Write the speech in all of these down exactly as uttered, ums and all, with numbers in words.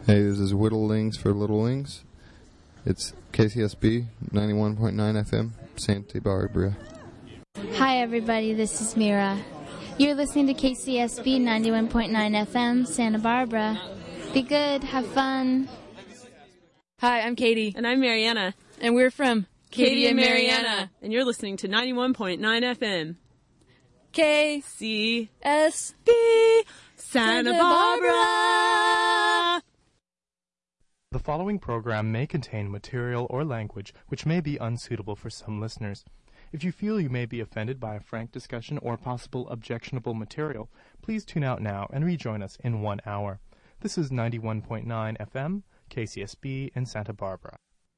Hey, this is Whittlelings for Littlelings. It's K C S B ninety-one point nine F M, Santa Barbara. Hi everybody, this is Mira. You're listening to K C S B ninety-one point nine F M, Santa Barbara. Be good, have fun. Hi, I'm Katie. And I'm Mariana. And we're from Katie and Mariana. And you're listening to ninety-one point nine F M. K C S B Santa Barbara. The following program may contain material or language which may be unsuitable for some listeners. If you feel you may be offended by a frank discussion or possible objectionable material, please tune out now and rejoin us in one hour. This is ninety-one point nine F M, K C S B in Santa Barbara.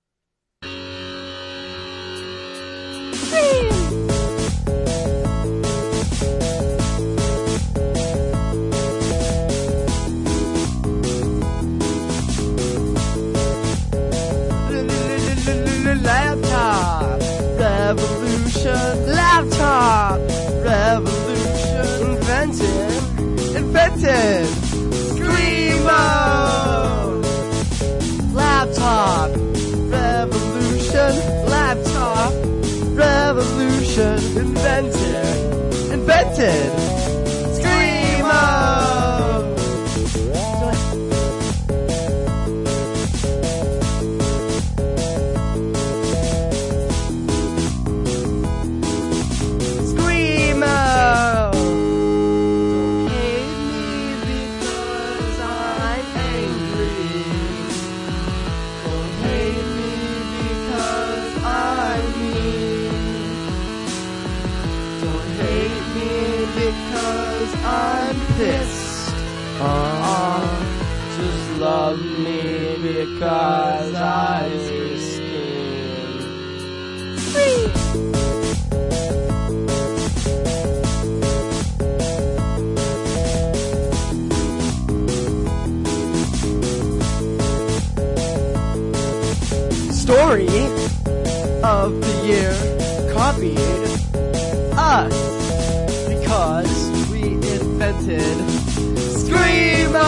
Laptop revolution, laptop revolution, invented, invented, Screamo! Laptop revolution, laptop revolution, invented, invented, Screamo! Uh, just love me because I existed. Story of the year copied us because we invented Screamo!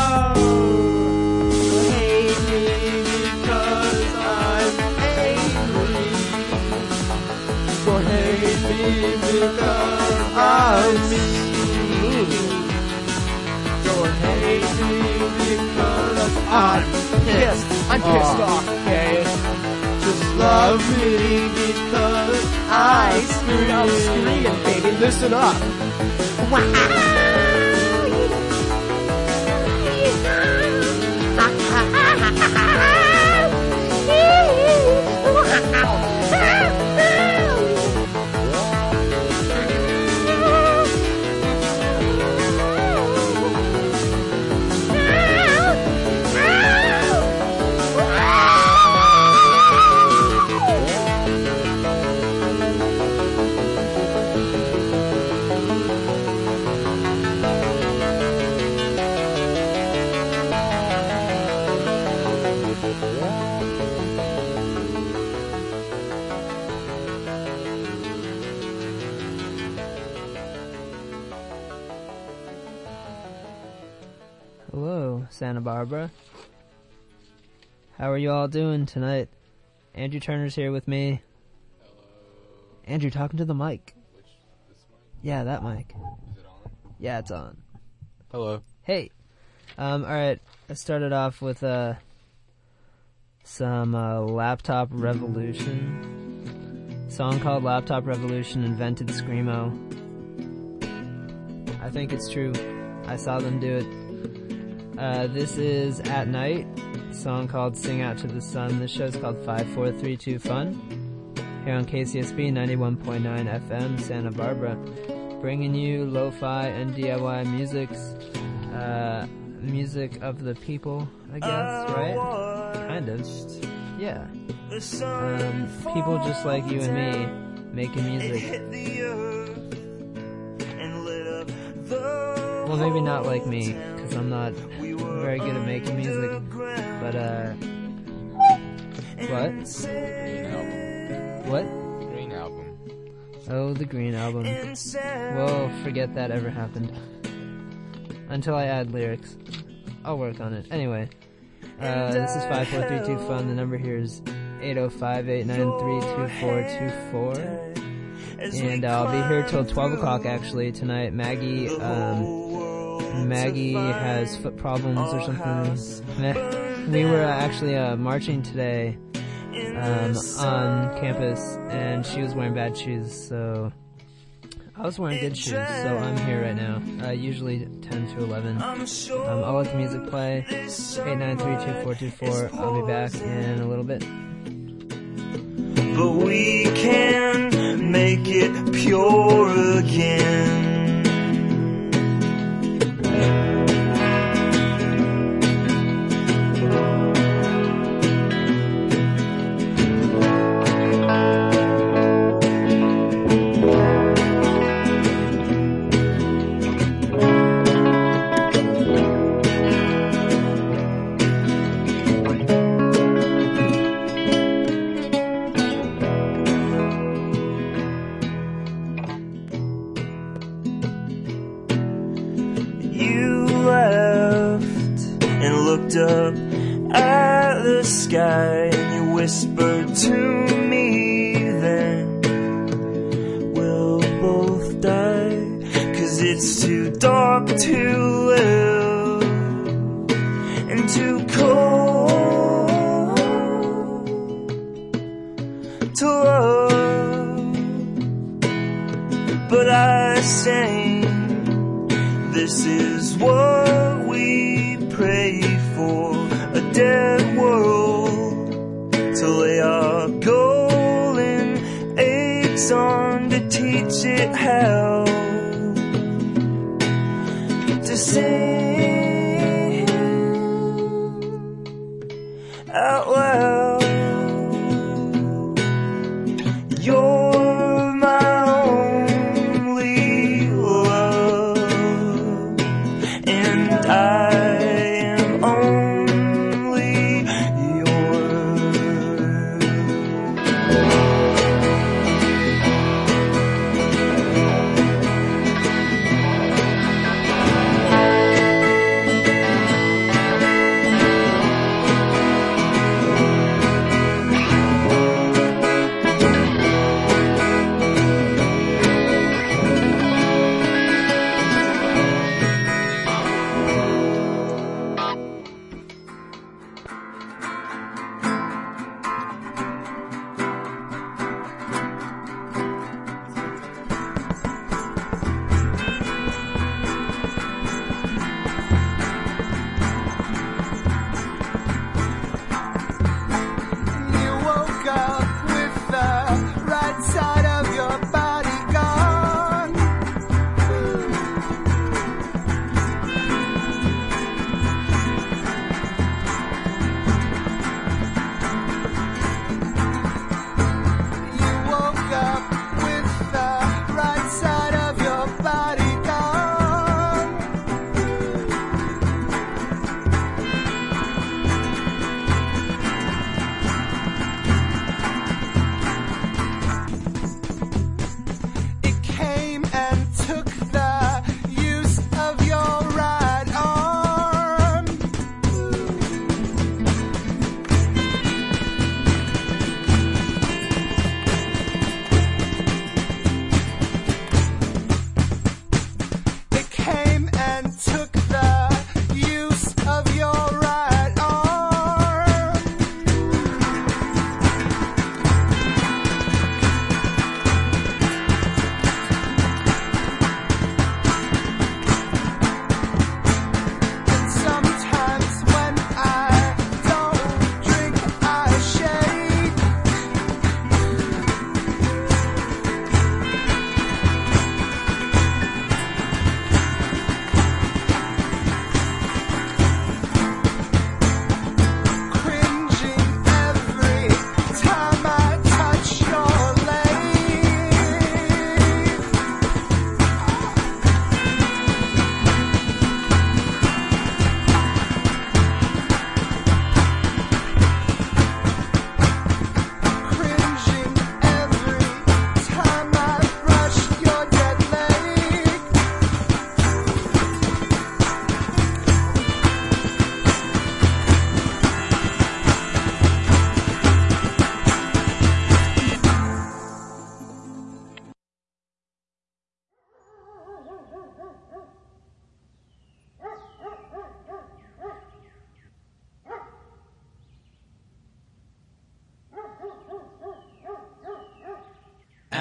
Hate me because I'm angry. Or hate me because I'm mean. Or hate me because I'm pissed. I'm pissed off, okay? Just love me because I scream. I'm screaming, baby. Listen up. Wow! Santa Barbara. How are you all doing tonight? Andrew Turner's here with me. Hello. Andrew, talking to the mic. Which, this mic? Yeah, that mic. Is it on? Yeah, it's on. Hello. Hey. Um, alright, I started off with uh, some uh, Laptop Revolution. A song called Laptop Revolution invented Screamo. I think it's true. I saw them do it. Uh, this is At Night, a song called Sing Out to the Sun. This show's called five four three two Fun, here on K C S B ninety-one point nine F M, Santa Barbara, bringing you lo-fi and D I Y music, uh, music of the people, I guess, right? Kind of. Yeah. Um, people just like you and me, making music. Well, maybe not like me, because I'm not very good at making music, but, uh, what? Green Album. What? Green Album. Oh, the Green Album. Well, forget that ever happened. Until I add lyrics. I'll work on it. Anyway, Uh, this is five four three two fun. The number here is eight oh five, eight nine three, two four two four. And uh, I'll be here till twelve o'clock actually tonight. Maggie, um, Maggie has foot problems or something. We were uh, actually uh, marching today um, on campus, and she was wearing bad shoes, so I was wearing good shoes, so I'm here right now. Uh, usually ten to eleven. Um, I'll let the music play. eight nine three, two four two four. I'll be back in a little bit. But we can make it pure again. Up at the sky and you whispered to me then we'll both die, 'cause it's too dark to live and too cold to love. But I sang, this is what we pray for, a dead world to lay our golden eggs on, to teach it how to sing out loud. You're my only love, and I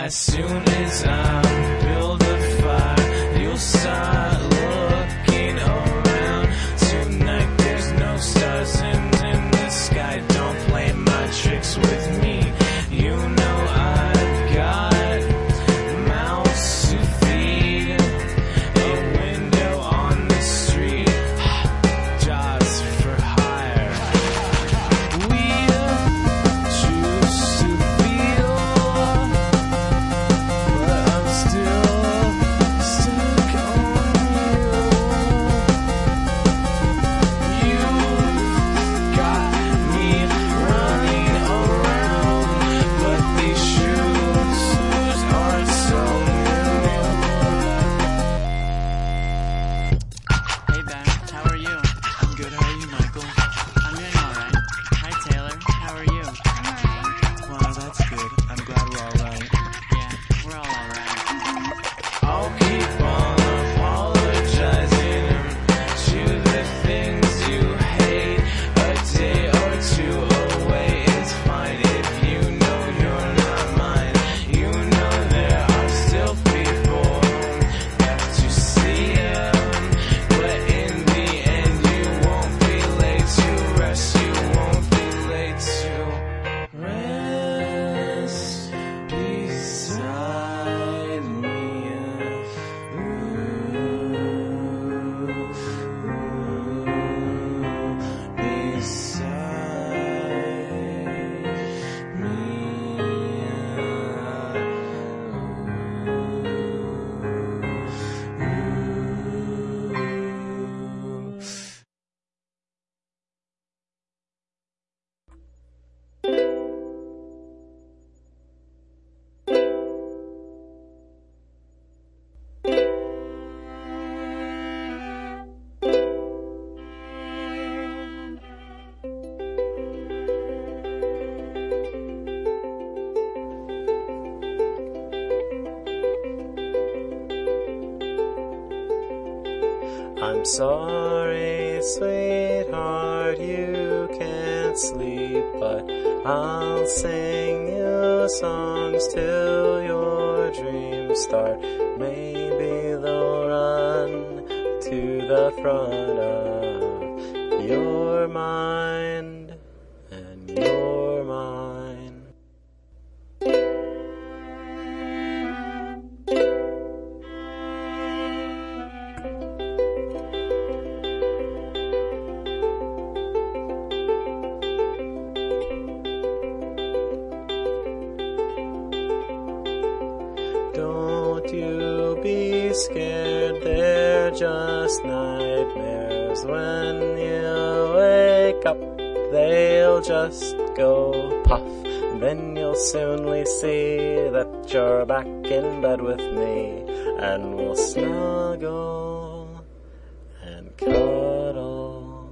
As soon as I build a fire, you'll start looking around. Tonight there's no stars in, in the sky. Don't play my tricks with me. You know I've got mouths to feed, a window on the street, jobs for hire. We choose to feel, but I'm still stuck on you. You've got me running around, but these shoes aren't so new. Hey Ben, how are you? I'm good, how are you, Michael? I'm doing alright. Hi Taylor, how are you? I'm alright. Wow, that's good. I'm glad we're alright. Yeah, we're all alright. I'll keep on apologizing to the things you hate. A day or two away is fine if you know you're not mine. You know there are still people left to see them, but in the end you won't be late to rest. You won't be late to rest beside me. I'm sorry, sweetheart, you can't sleep, but I'll sing you songs till your dreams start. Maybe they'll run to the front of your mind, and your mind. Don't you be scared, they're just nightmares. When you wake up, they'll just go puff. And then you'll soonly see that you're back in bed with me, and we'll snuggle and cuddle.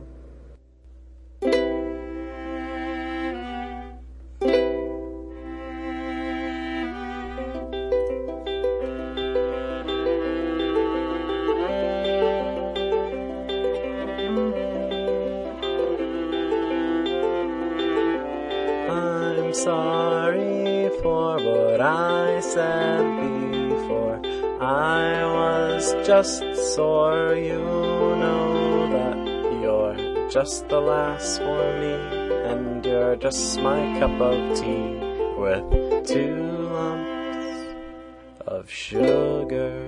I'm sorry for what I said before. I was just sore. You know that you're just the last for me, and you're just my cup of tea with two lumps of sugar.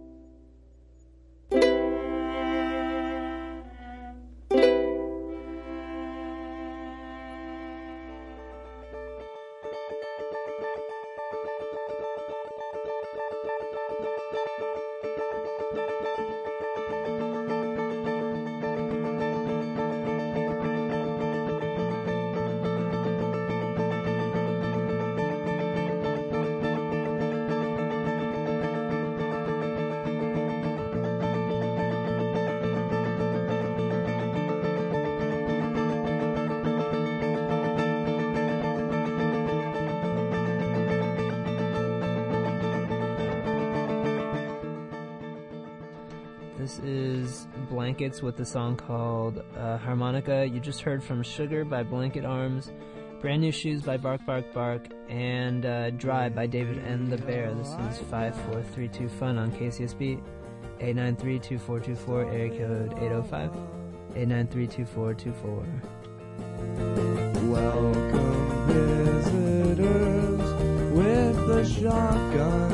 This is Blankets with the song called uh, Harmonica. You just heard from Sugar by Blanket Arms. Brand New Shoes by Bark Bark Bark, and uh, Dry by David and the Bear. This is five four three two Fun on K C S B. eight nine three, two four two four, area code eight oh five. eight nine three, two four two four. Welcome visitors with a shotgun.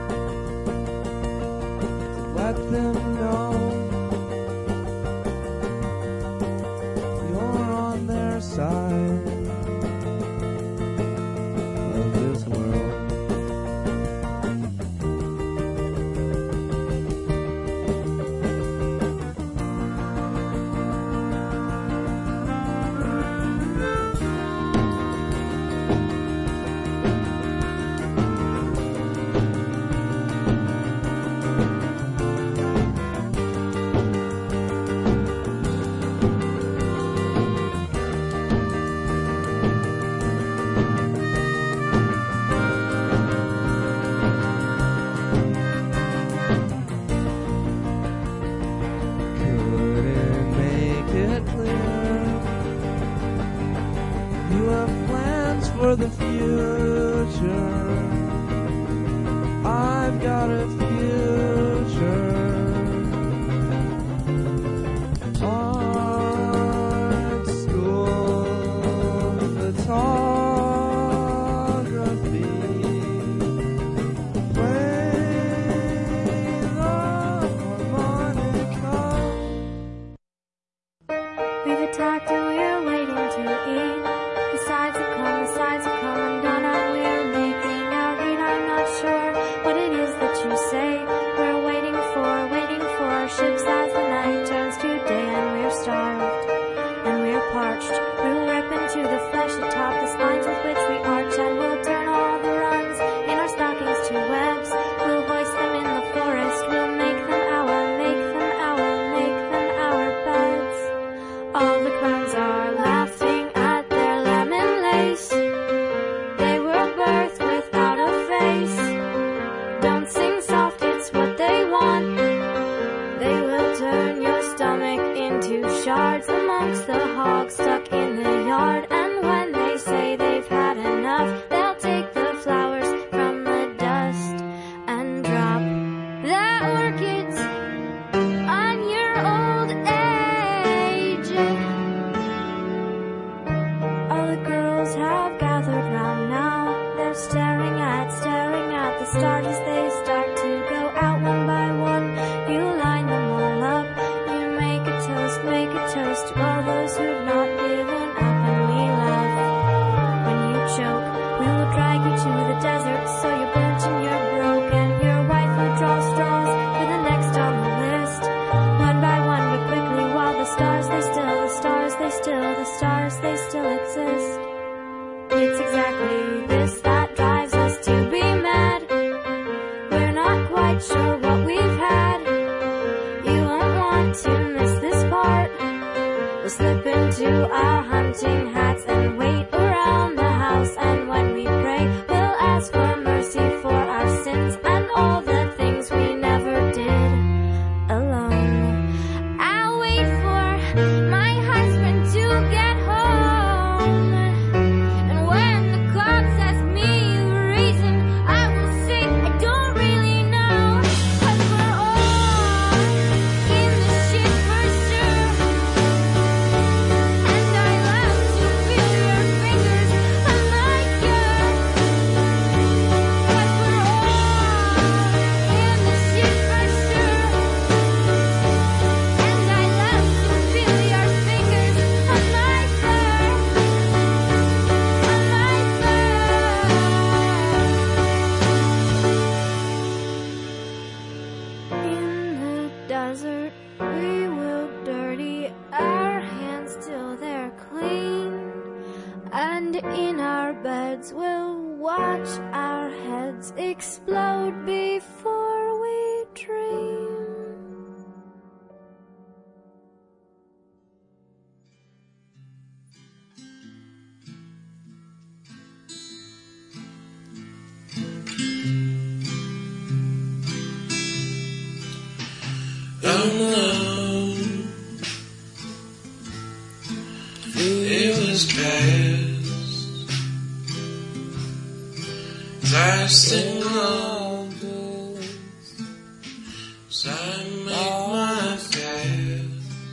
Let them know you're on their side of this world. For the future, I've got a future. Art school, photography, play the harmonica. We've attacked and we're waiting to eat. The sides have come, the sides have come undone, and we're making our heat. I'm not sure what it is that you say. We're waiting for, waiting for ships as the night turns to day, and we're starved, and we're parched. We'll rip into the flesh atop the spines with which we arch, and we'll turn all the runs in our stockings to webs. We'll hoist them in the forest, we'll make them our, make them our, make them our beds. All the clowns are laughing. They were birthed without a face. Don't sing soft, it's what they want. They will turn your stomach into shards amongst the hogs stuck in the yard. And when they say they've had enough, they'll take the flowers from the dust and drop their orchids on your old age. All the girls have gathered round now. They're staring at, staring at the stars as they start to go out one by one. You line them all up. You make a toast, make a toast to all those who've not given up. And we laugh when you choke. We will drag you to the desert so you're burnt and you're broken. Your wife will draw straws for the next on the list. One by one but quickly, while the stars they still, the stars they still, the stars they still exist. It's exactly this that drives us to be mad. We're not quite sure what we've had. You won't want to miss this part. We'll slip into our hunting hats and wait around the house. And when we pray, we'll ask for mercy for our sins and all the things we never did alone. I'll wait for my husband to get home. Watch our heads explode before we dream. Oh no, it was past. I sing all this, as I make my path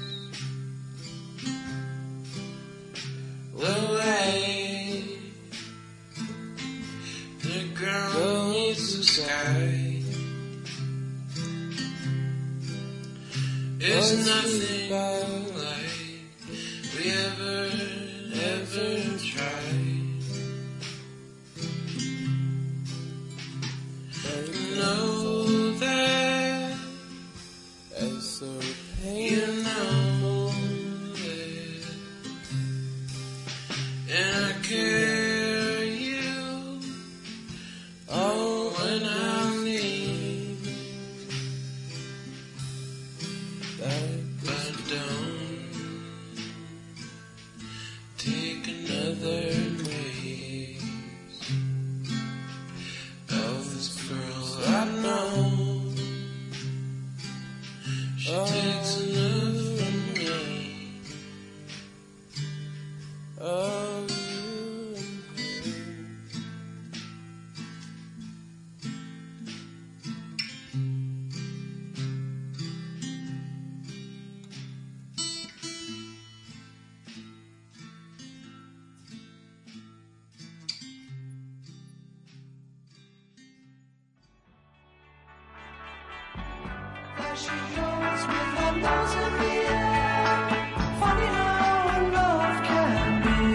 the way the ground meets the sky. It's nothing like we ever, ever tried. Know that, and so you know that, and I carry you all when I need, but don't take another race of this girl I know. She takes enough from me. Oh, you There she goes with her nose in the air. Funny how love can be.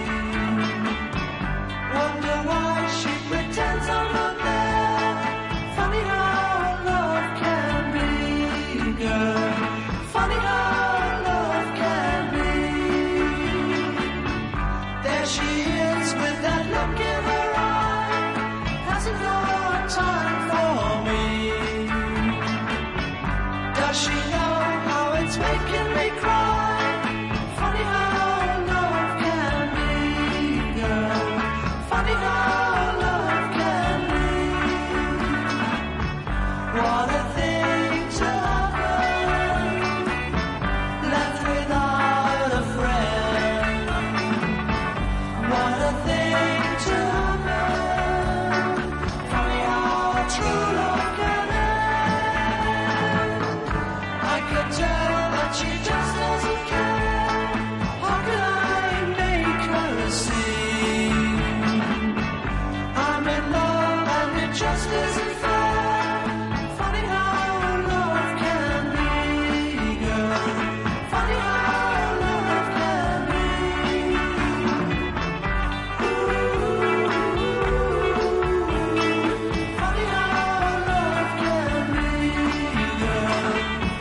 Wonder why she pretends I'm not there. Funny how love can be, girl. Funny how love can be. There she is with that look in her eye. Hasn't got time for me. Does she know how it's making me cry? Funny how love can be, girl. Funny how love can be. What a thing to happen, left without a friend. What a thing to happen. Funny how true love can end. I could tell that she just doesn't care. How could I make her see? I'm in love and it just isn't fair. Funny how love can be, girl. Funny how love can be. Ooh, funny how love can be, girl.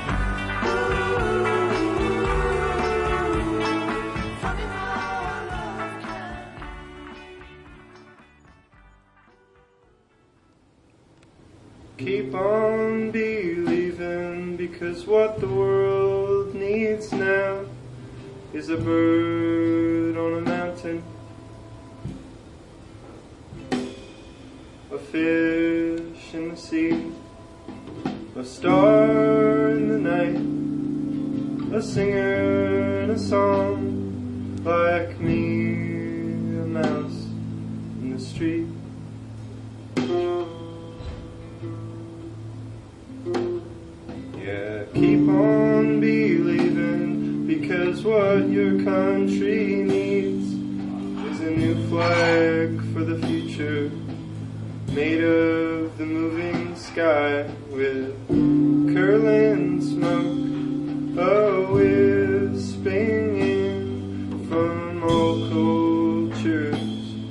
Funny how love can Keep on believing, because what the world needs now is a bird on a mountain, a fish in the sea, a star in the night, a singer in a song, like me, a mouse in the street. Yeah, keep on believing, because what your country needs is a new flag for the future, made of the moving sky, with curling smoke, a wisping in from all cultures,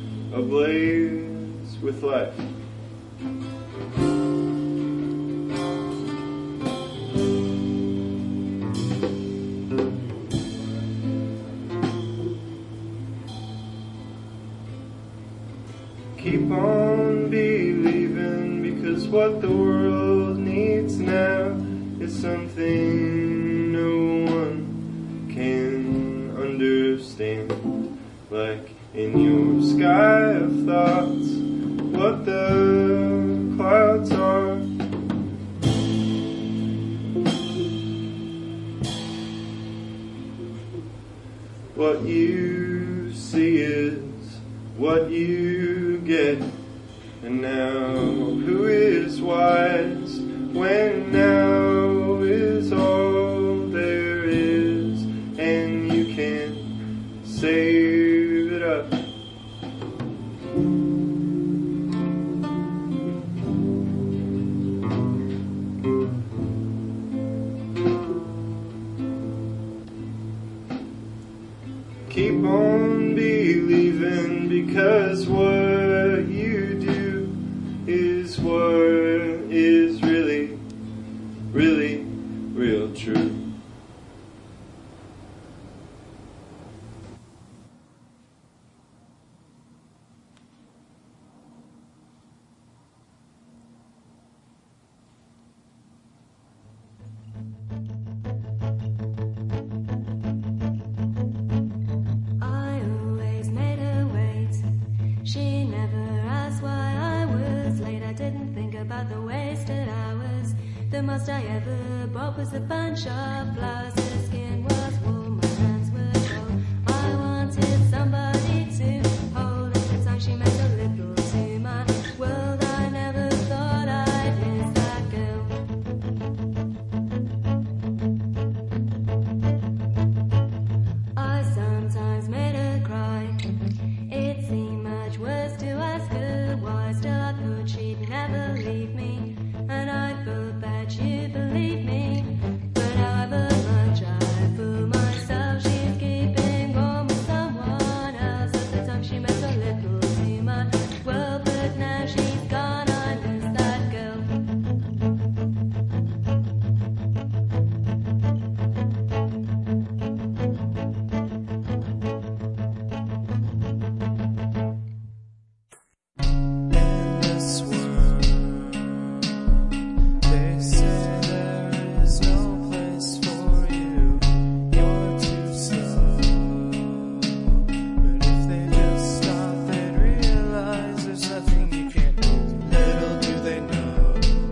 ablaze with life. Keep on believing, because what the world needs now is something no one can understand. Like in your sky of thoughts, what the clouds are. What you see is what you get. And now, who is wise when now is all there is, and you can't save it up? Keep on believing, because what you do is what is really, really, real true. I always made her wait. She never asked why I was late. I didn't think about the wasted hours. The most I ever bought was a bunch of flowers. Her skin was warm, my hands were cold. I wanted somebody to hold. At the time she meant a little to my world. I never thought I'd miss that girl. I sometimes made her cry. It seemed much worse to ask her why. Still I thought she'd never leave me, and I thought that you'd believe me. But however much I fool myself, she's keeping warm with someone else. At the time she meant a little to my world, but now she's gone. I miss that girl. This world, they say there is no place for you. You're too slow. But if they just stop, they'd realize there's nothing you can't do. Little do they know,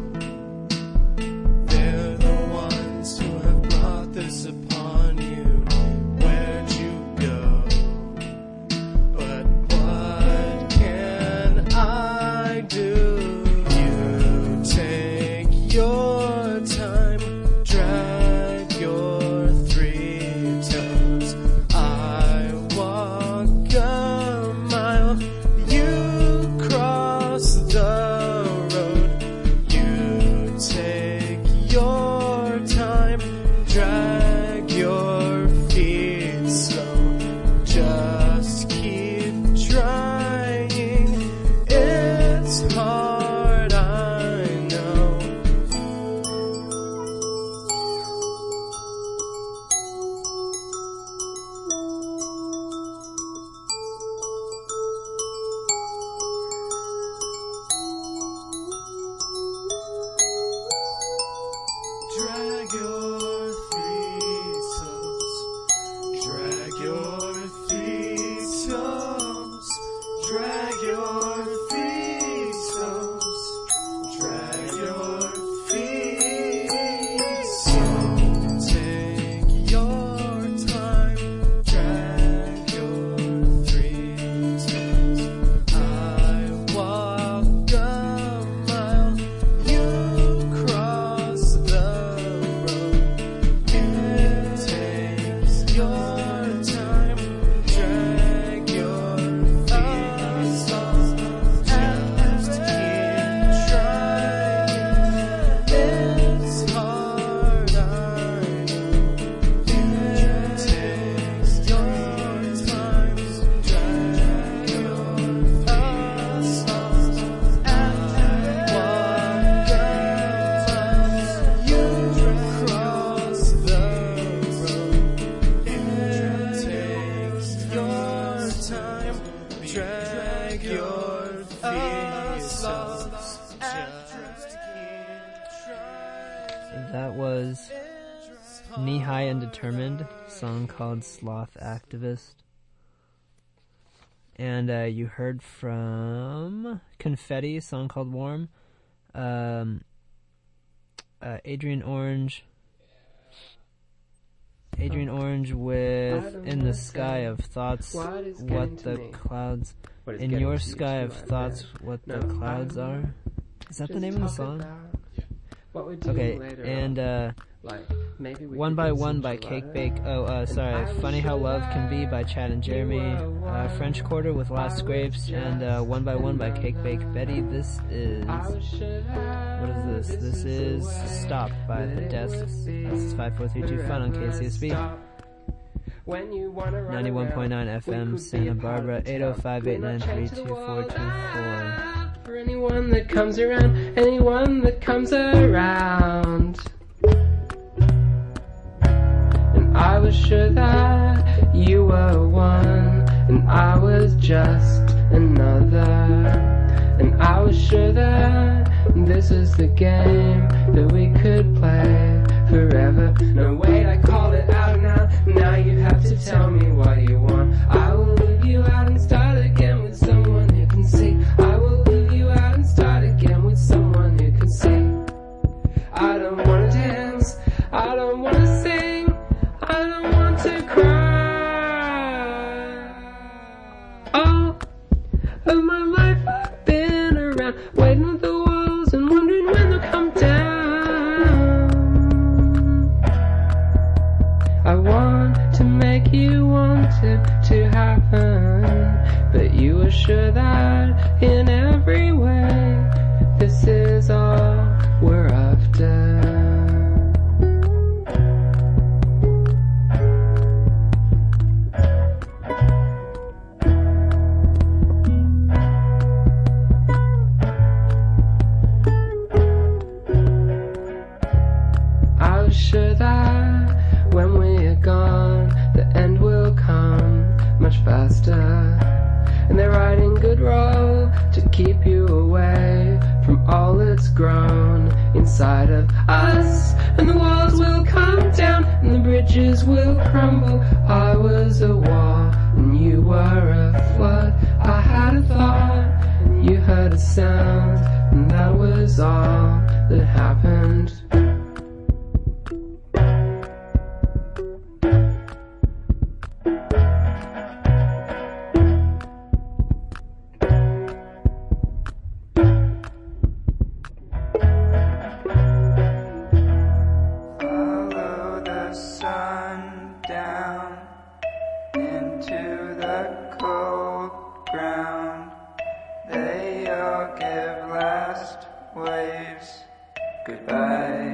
they're the ones who have brought this upon you. Where'd you go? But what can I do? You take your time, drag your three toes. I walk a mile, you cross the road. You take your time, drag your feet slow. Just keep trying. It's hard, I know. Drag your three toes. Drag your three toes. Drag your three toes. Drag your feet slow. Take your time. Drag your three toes. I walk a mile. You cross the road. You take your time. Drag your feet slow. Just keep trying. It's hard, I know. You take your time. Drag your feet slow. I walk a mile. You cross the road. You take your time. Drag your feet slow. Just keep trying. That was Knee High and Determined, song called Sloth Activist. And uh, you heard from Confetti, song called Warm. Um, uh, Adrian Orange. Adrian Orange with I don't In the wanna Sky say of Thoughts, what is What getting the to me. Clouds. What is In getting Your to you Sky of tonight, Thoughts, man? What No, the Clouds I are. Is that the just name of the talk song? about What we're doing Okay, later and on. uh, Like, maybe we One could by get One some by gelato. Cake Bake. Oh, uh, And sorry. I was Funny How sure Love Can Be by Chad and Jeremy. Uh, French Quarter with Last Scrapes. And uh, One by One by Cake Bake. Betty, this is... What is this? This is Stop by The Desks. This is five four three two Fun on K C S B. When you wanna run ninety-one point nine around, F we M, could Santa be a part Barbara, of the eight oh town. five, eight nine We're three, not two chained to the four two four. For anyone that comes around, anyone that comes around. And I was sure that you were one, and I was just another. And I was sure that this is the game that we could play forever. No, wait, I called it out now. Now you have to tell me what you want. I will leave you out and start again with someone who can see. I will leave you out and start again with someone who can see. I don't wanna dance, I don't wanna sing, I don't want to cry. All of my life I've been around, waiting at the walls and wondering when they'll come down. I want to make you want it to happen, but you were sure that in every way this is all we're after. I was sure that when we are gone, the end will come much faster. And they're writing good roll to keep you away from all that's grown inside of us. And the walls will come down and the bridges will crumble. I was a wall and you were a flood. I had a thought and you heard a sound, and that was all that happened. Follow the sun down into the cold ground. They all give last waves goodbye.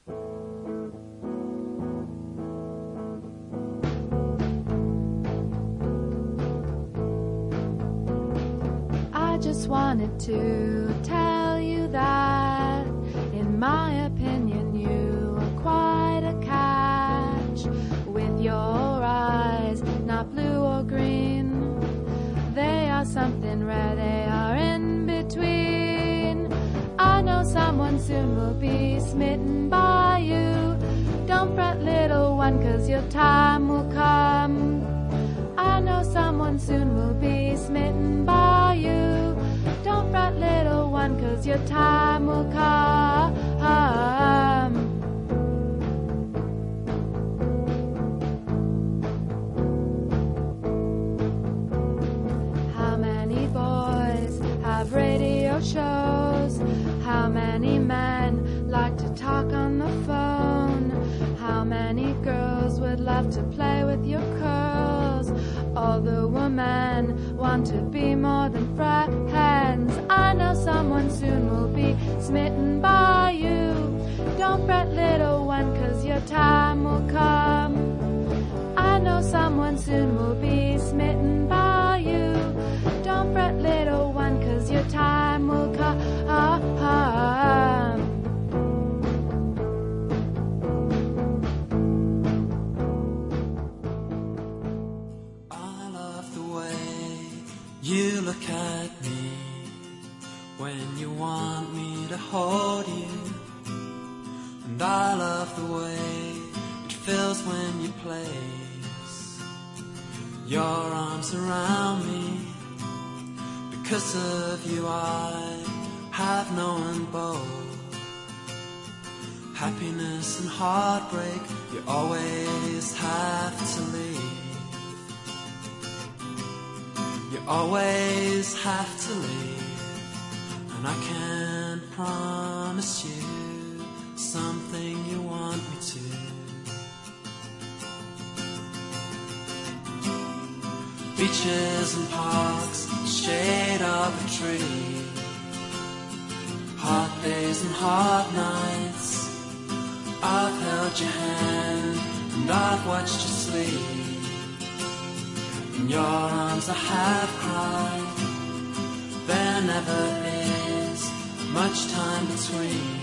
I just wanted to tell you that, in my opinion, you are quite a catch. With your eyes, not blue or green, they are something rare, they are in between. I know someone soon will be smitten by you. Don't fret, little one, 'cause your time will come. I know someone soon will be smitten by you. Don't fret, little one, 'cause your time will come. How many boys have radio shows? How many men like to talk on the phone? How many girls would love to play with your curls? All the women want to be more than friends. I know someone soon will be smitten by you. Don't fret, little one, 'cause your time will come. I know someone soon will be smitten by you. Don't fret, little one, 'cause your time will come. You look at me when you want me to hold you, and I love the way it feels when you place your arms around me. Because of you I have known both happiness and heartbreak. You always have to leave. You always have to leave, and I can't promise you something you want me to. Beaches and parks, the shade of a tree, hot days and hot nights. I've held your hand and I've watched you sleep. In your arms I have cried. There never is much time between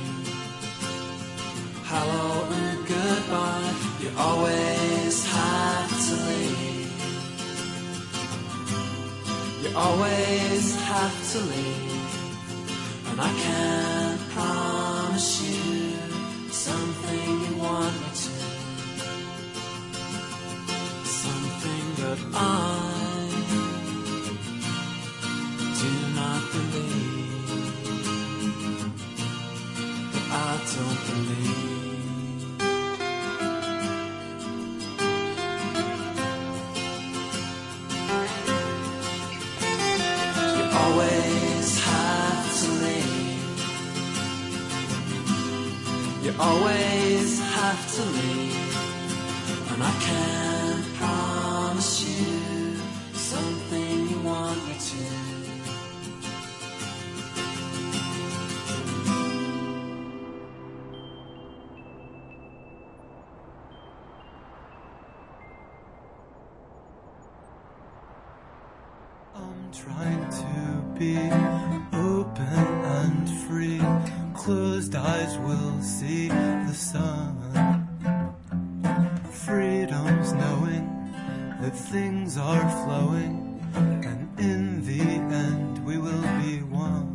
hello and goodbye. You always have to leave. You always have to leave, and I can't promise you something you want me to. Something that I do not believe, that I don't believe. You always have to leave. You always have to leave, and I can't promise you something you want me to. I'm trying to be open and free. Closed eyes will see the sun. Freedom's knowing that things are flowing, and in the end we will be one.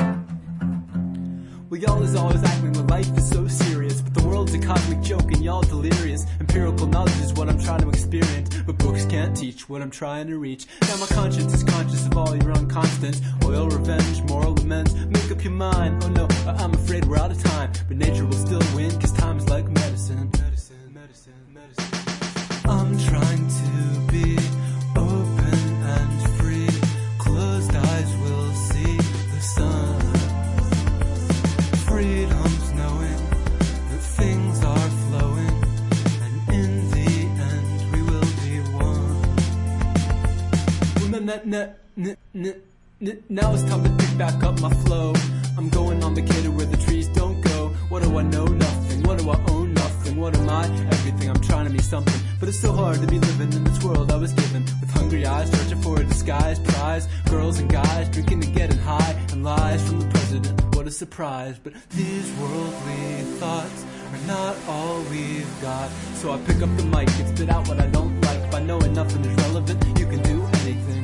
Well, y'all is always acting when life is so serious, but the world's a cosmic joke and y'all delirious. Empirical knowledge is what I'm trying to experience, but books can't teach what I'm trying to reach. Now my conscience is conscious of all your unconstants. Oil, revenge, moral amends. Make up your mind. Oh no, I'm afraid we're out of time, but nature will still win, cause time is like medicine. Medicine, medicine, medicine. I'm trying to be open and free. Closed eyes will see the sun. Freedom's knowing that things are flowing, and in the end we will be one. Well, n- n- n- n- n- now it's time to pick back up my flow. I'm going on vacation where the trees don't go. What do I know? Nothing. What do I it's so hard to be living in this world I was given. With hungry eyes, searching for a disguised prize. Girls and guys drinking and getting high. And lies from the president, what a surprise. But these worldly thoughts are not all we've got. So I pick up the mic and spit out what I don't like. By knowing nothing is relevant, you can do anything.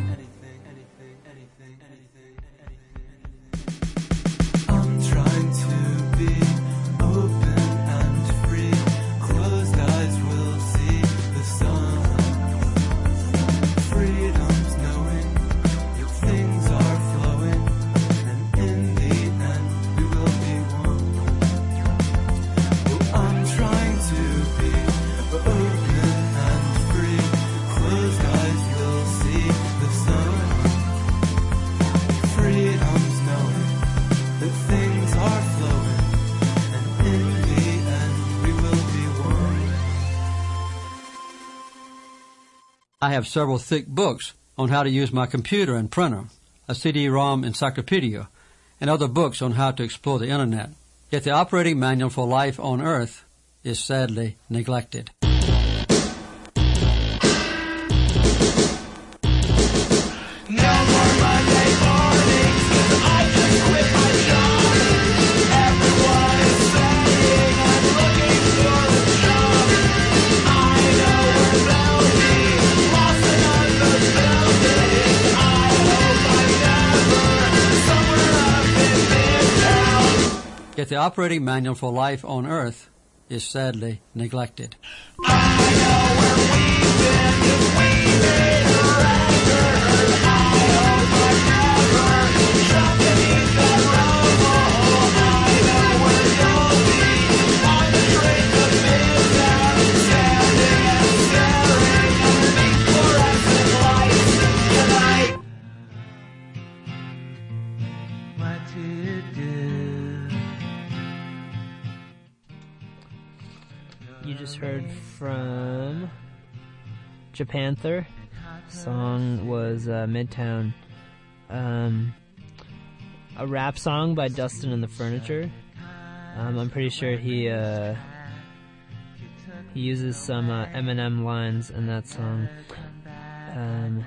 I'm trying to be open and free. Closed eyes will see the sun. Freedom's knowing that things are flowing, and in the end we will be one. Well, I'm trying to be open and free. Closed eyes will see the sun. Freedom's knowing that things are flowing, and in the end we will be one. I have several thick books on how to use my computer and printer, a C D ROM encyclopedia, and other books on how to explore the Internet. Yet the operating manual for life on Earth is sadly neglected. Yet the operating manual for life on Earth is sadly neglected. What do you do? You just heard from Japanther. Song was uh, Midtown. Um, a rap song by Dustin and the Furniture. Um, I'm pretty sure he uh, he uses some uh, Eminem lines in that song. Um,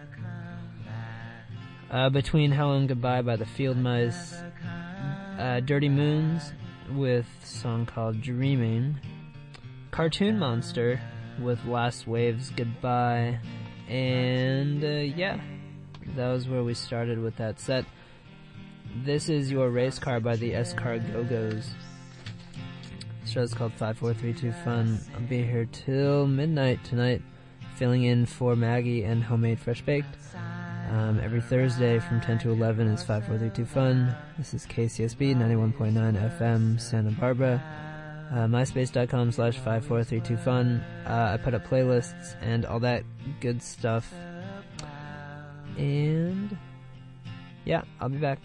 uh, Between Hello and Goodbye by the Field Mice. Uh, Dirty Moons with a song called Dreaming. Cartoon Monster with Last Waves Goodbye. And uh, yeah, that was where we started with that set. This is Your Race Car by the S-Car Go-Go's. The show's called five four three two Fun. I'll be here till midnight tonight, filling in for Maggie and Homemade Fresh Baked. Um, every Thursday from ten to eleven is five four three two Fun. This is K C S B ninety-one point nine F M, Santa Barbara. Uh, MySpace.com slash five four three two Fun. Uh, I put up playlists and all that good stuff. And yeah, I'll be back.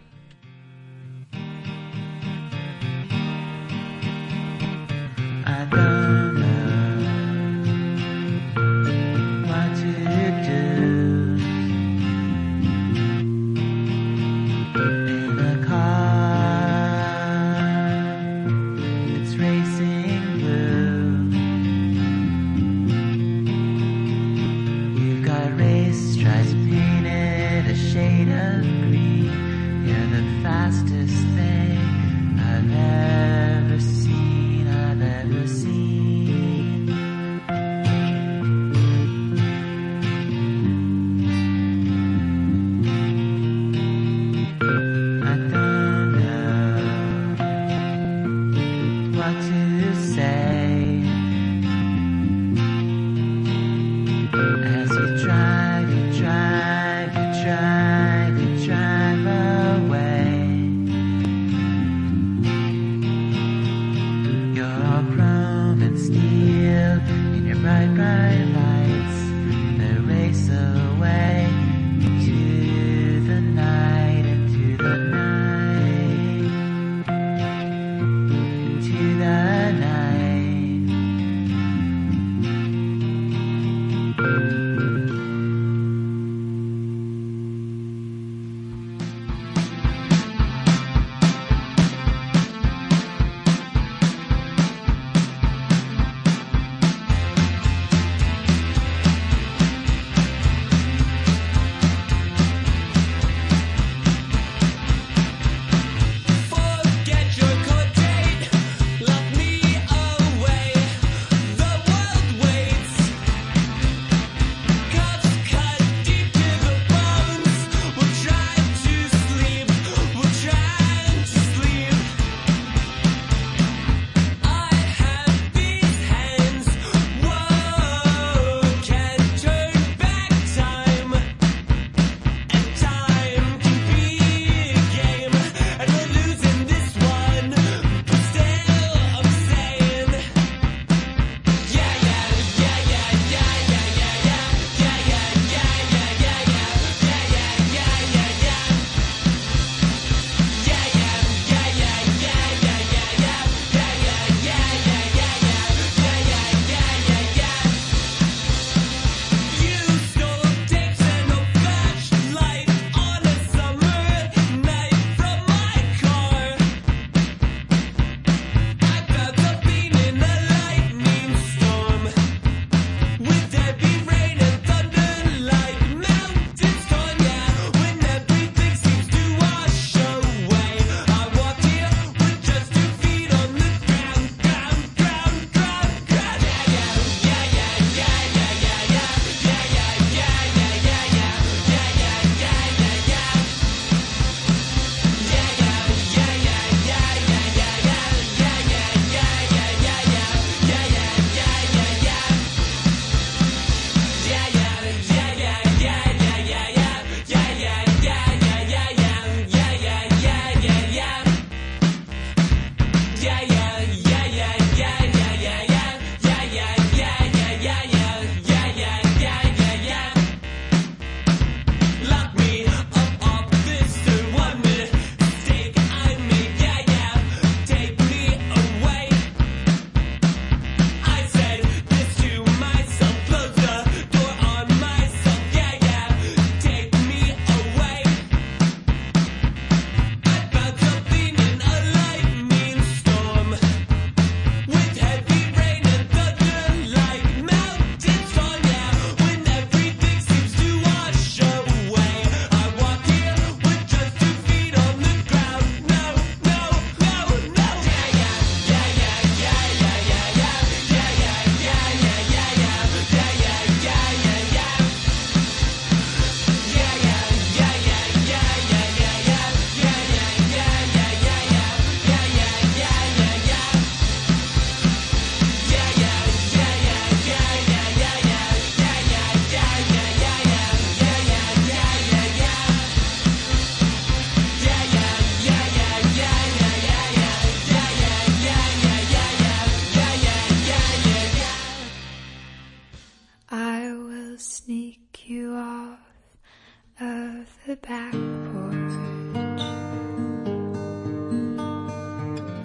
I don't know what to do in a car. It's racing blue. You've got race stripes painted a shade of green.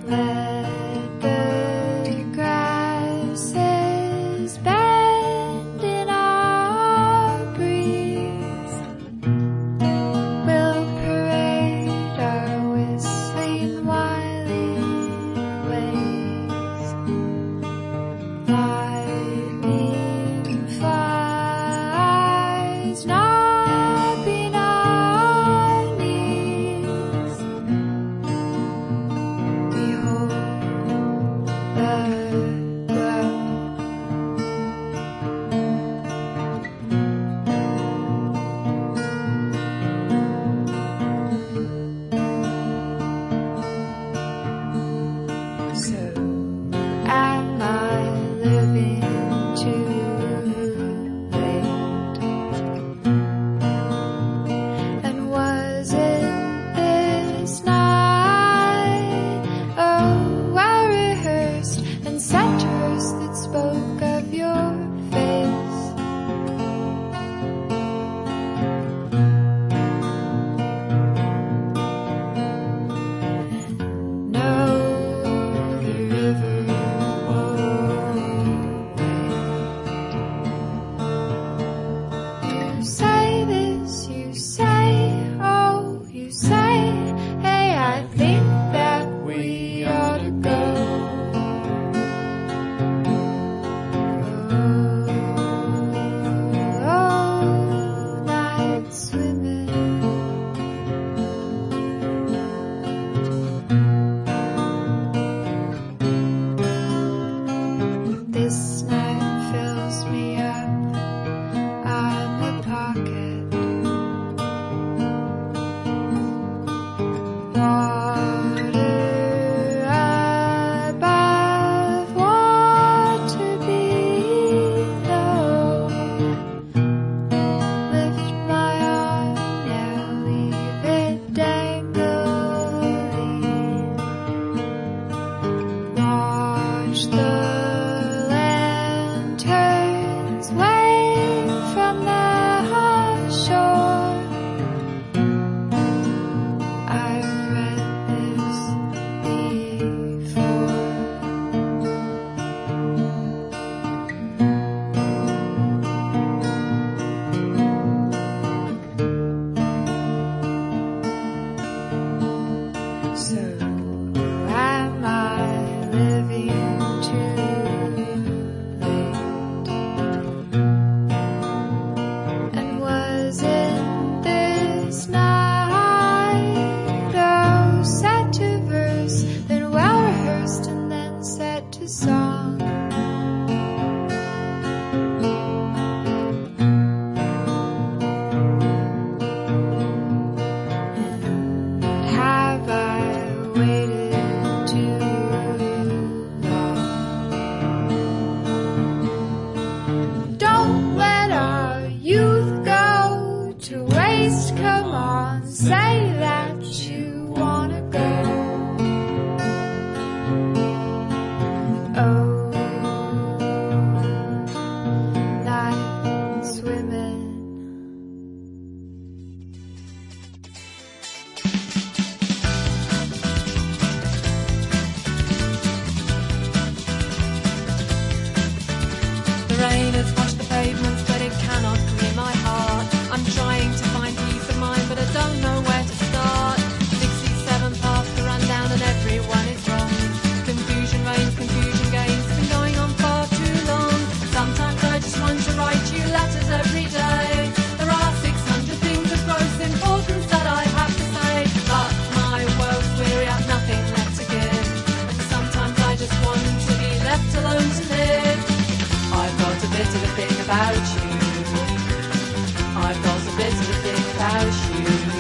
Let the grasses bend in our breeze. We'll parade our whistling wily ways. Lightning flies, knocking our knees. Behold the glow. So am I living too late? And was it this night, oh, well rehearsed and set to verse that spoke of your face? No, the river won't wait. You say this, you say, oh, you say, hey, I think that we ought to go. Oh, night swimming. This night fills me up. I'm a pocket. Water above, water below. Lift my arm now, leave it dangling. Watch the lanterns wave from the shore. I've read this before. So am I living too late? And was it this night, oh, set to verse, then well rehearsed and then set to song? Have I waited too long? Don't let our youth go to waste. Come on, say that you wanna go. Oh, night swimming. The rain has washed the pavements, but it cannot clear my heart. I'm trying to find peace of mind, but I don't know where to start. sixty-seven paths to run down, and everyone is wrong. Confusion reigns, confusion gains, it's been going on far too long. Sometimes I just want to write you letters every day. There are six hundred things of gross importance that I have to say, but my world's weary, I've nothing left to give. And sometimes I just want to be left alone to live. I've got a bit of a thing about you. I've got a bit of a thing about you.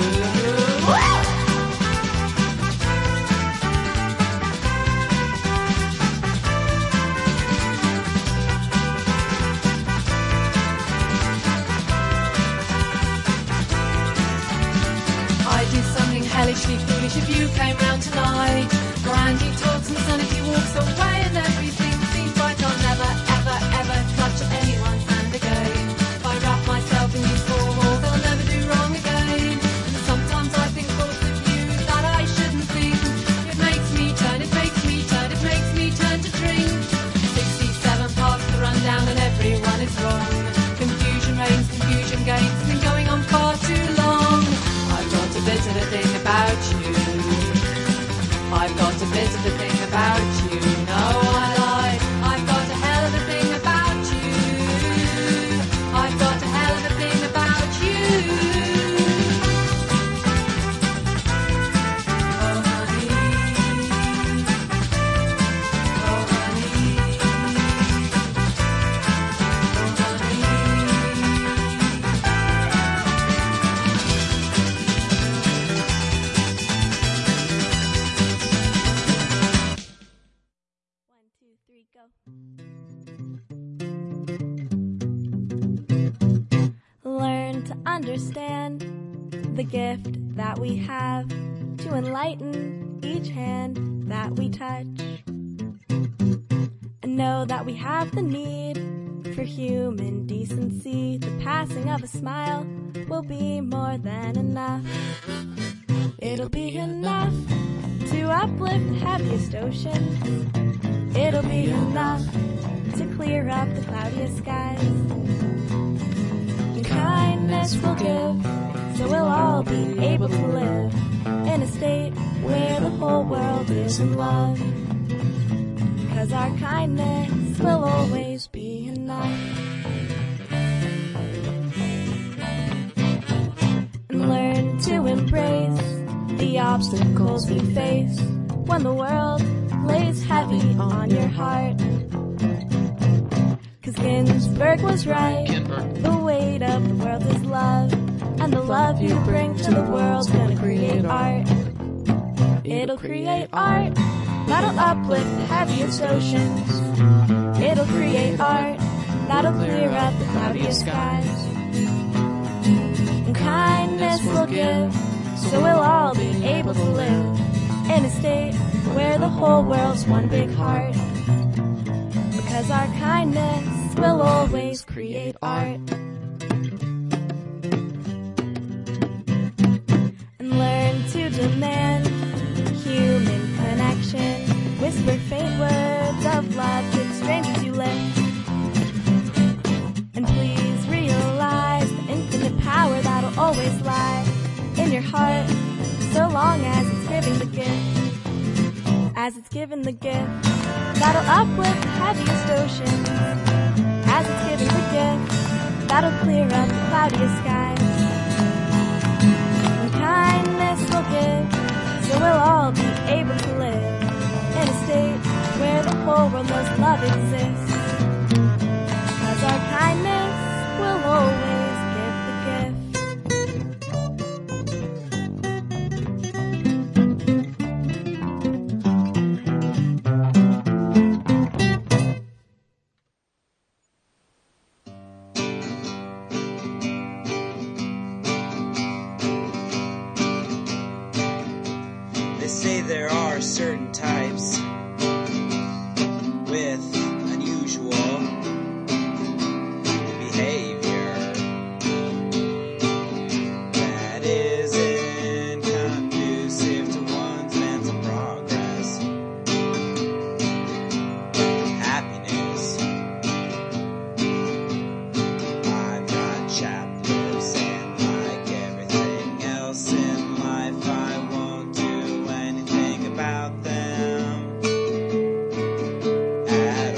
I'd do something hellishly foolish if you came round tonight. Brandy talks and sanity walks away, and everything seems like I'll never, ever, ever touch anyone's hand again. If I wrap myself in these four walls, I'll never do wrong again. And sometimes I think thoughts of you that I shouldn't think. It makes me turn, it makes I've got a bit of a thing about you. No, I lied. I've got a hell of a thing about you. I've got a hell of a thing about you. Oh, honey. Oh, honey. One, two, three, go. Learn to understand the gift that we have to enlighten each hand that we touch. And know that we have the need for human decency. The passing of a smile will be more than enough. It'll be enough to uplift the heaviest oceans. It'll be enough to clear up the cloudiest skies. And kindness will give, so we'll all be able to live in a state where the whole world is in love. Because our kindness will always be enough. And learn to embrace the obstacles we face when the world lays heavy on your heart. Cause Ginsberg was right. The weight of the world is love, and the love you bring to the world's gonna create art. It'll create art that'll uplift the heaviest oceans. It'll create art that'll clear up the cloudiest skies. And kindness will give, so we'll all be able to live in a state where the whole world's one big heart. Because our kindness will always create art. And learn to demand human connection. Whisper faint words of love to the strangers you lift. And please realize the infinite power that'll always lie in your heart, so long as it's giving the gift. As it's given the gift that'll uplift the heaviest oceans. As it's given the gift that'll clear up the cloudiest skies. And kindness will give, so we'll all be able to live in a state where the whole world knows love exists. Cause our kindness will always give the gift. They say there are certain types with unusual behavior that isn't conducive to one's mental progress, happiness. I've got chapters, and like everything else in life, I won't do anything about them at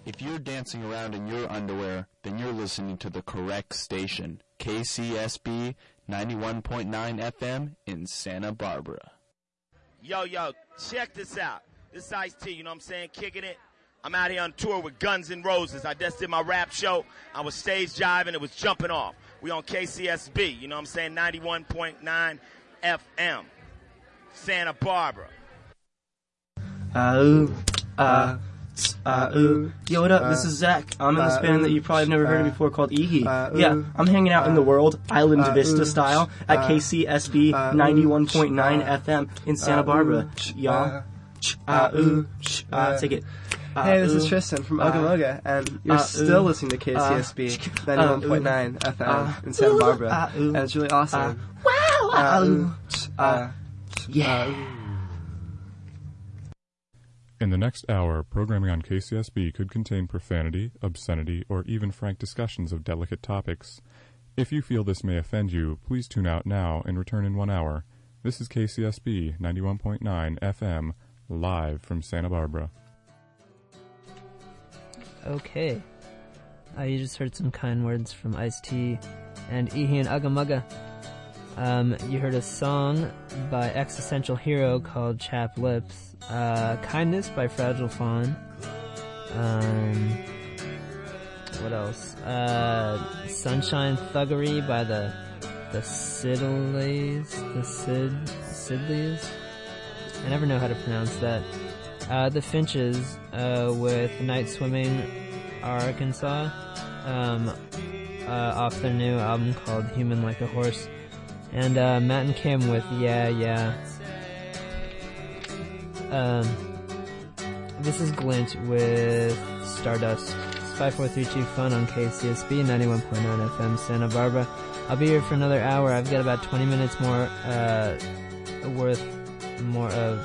If you're dancing around in your underwear, then you're listening to the correct station. K C S B ninety-one point nine F M in Santa Barbara. Yo, yo, check this out. This is Ice-T, you know what I'm saying, kicking it. I'm out here on tour with Guns N' Roses. I just did my rap show. I was stage jiving. It was jumping off. We on K C S B, you know what I'm saying, ninety-one point nine F M, Santa Barbara. Uh, ooh, uh, uh, ooh. Yo, what up? This is Zach. I'm in this band that you probably have never heard of before called Iggy. Yeah, I'm hanging out in the world, Island Vista style, at K C S B ninety-one point nine F M in Santa Barbara. Y'all, uh, ooh, uh, take it. Uh, hey, this is ooh, Tristan from uh, Ugga Mugga, and you're uh, still ooh, listening to K C S B uh, ninety-one point nine uh, F M uh, in Santa Barbara, uh, ooh, and it's really awesome. Uh, wow! Uh, Uh, ooh, uh, uh, yeah. uh, In the next hour, programming on K C S B could contain profanity, obscenity, or even frank discussions of delicate topics. If you feel this may offend you, please tune out now and return in one hour. This is K C S B ninety-one point nine F M, live from Santa Barbara. Okay. Uh, you just heard some kind words from Ice-T and Ihi and Ugga Mugga. Um, you heard a song by Existential Hero called Chap Lips. Uh, Kindness by Fragile Fawn. Um, what else? Uh, Sunshine Thuggery by the the Sidleys. The Sid Sidleys. I never know how to pronounce that. Uh, the Finches uh, with Night Swimming Arkansas, um, uh, off their new album called Human Like a Horse. And uh, Matt and Kim with Yeah, Yeah. Um, this is Glint with Stardust. It's five four three two Fun on K C S B ninety-one point nine F M Santa Barbara. I'll be here for another hour. I've got about twenty minutes more uh, worth more of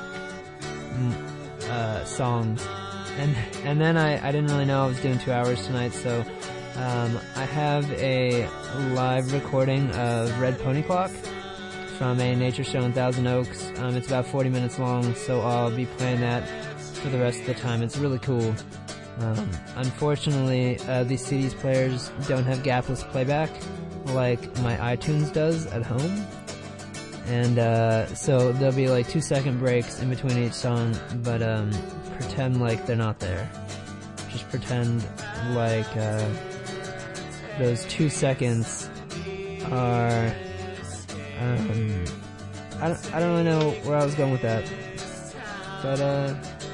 uh, songs. And and then I, I didn't really know I was doing two hours tonight, so um, I have a live recording of Red Pony Clock from a nature show in Thousand Oaks. Um, it's about forty minutes long, so I'll be playing that for the rest of the time. It's really cool. Um, unfortunately, uh, these C Ds players don't have gapless playback like my iTunes does at home. And uh, so there'll be like two second breaks in between each song, but um, pretend like they're not there. Just pretend like uh, those two seconds are... Um, I don't, I don't really know where I was going with that. But, uh...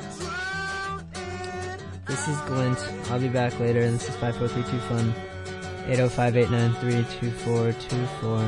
this is Glint. I'll be back later, and this is five four three two Fun. eight oh five, eight nine three, two four two four.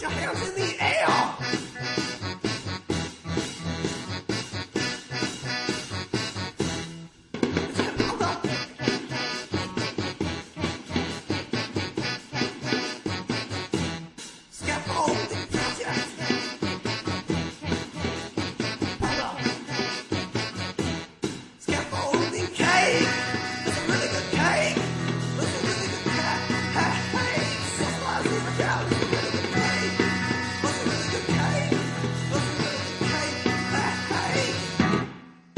your hands in the air. Scaffolding project. Scaffolding cake. It's a really good cake. It's a really good cake. Hey, hey, socializing the cow. It's a really good cake. It's a really good cake. It's a really good cake. Hey, hey.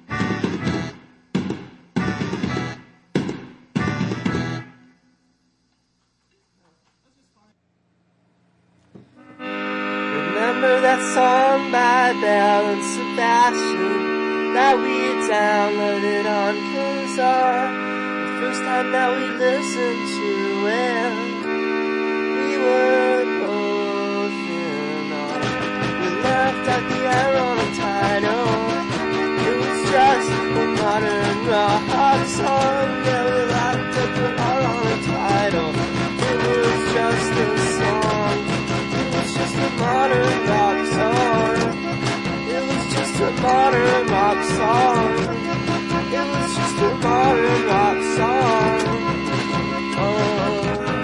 Remember that song by Belle and Sebastian that we downloaded on Kazaa? The first time that we listened to it, we were both in awe. We laughed at the ironic title. It was just a modern rock song. Yeah, we laughed at the ironic title. It was just a song. It was just a modern rock song. It was just a modern rock song. It was just a modern rock song. Oh.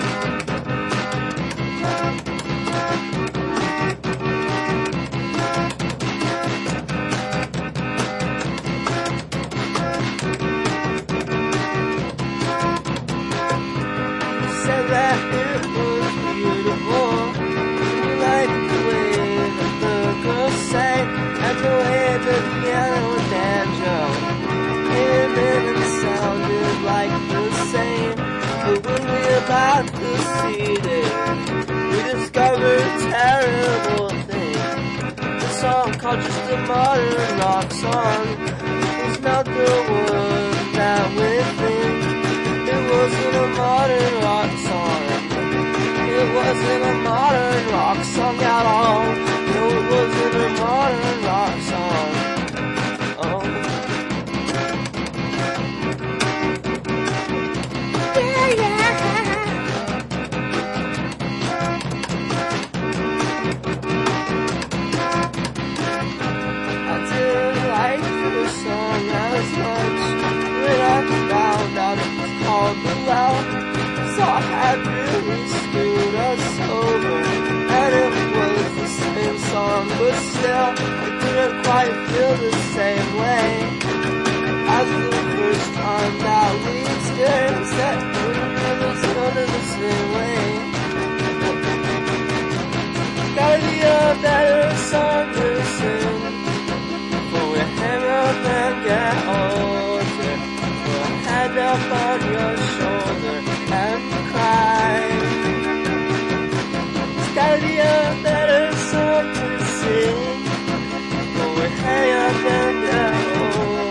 You said that it was beautiful. You liked the way that the girls sang and the way the piano and banjo came in and sounded like the same. But when we about to see it, we discovered terrible things. The song called just a modern rock song was not the one that we think. It wasn't a modern rock song. It wasn't a modern rock song at all. No, it wasn't a modern rock song. Oh. Yeah, yeah. I didn't like the song as much when I found out it was called The Well. So I had really screwed us over, and it was the same song, but still it didn't quite feel the same way as the first time that we experienced it. We never sounded the same way. Gotta be a better song to sing before we hang up and get older. Put a hand up on your shoulder and cry. It's gotta be a better song to sing before we hang up and get older.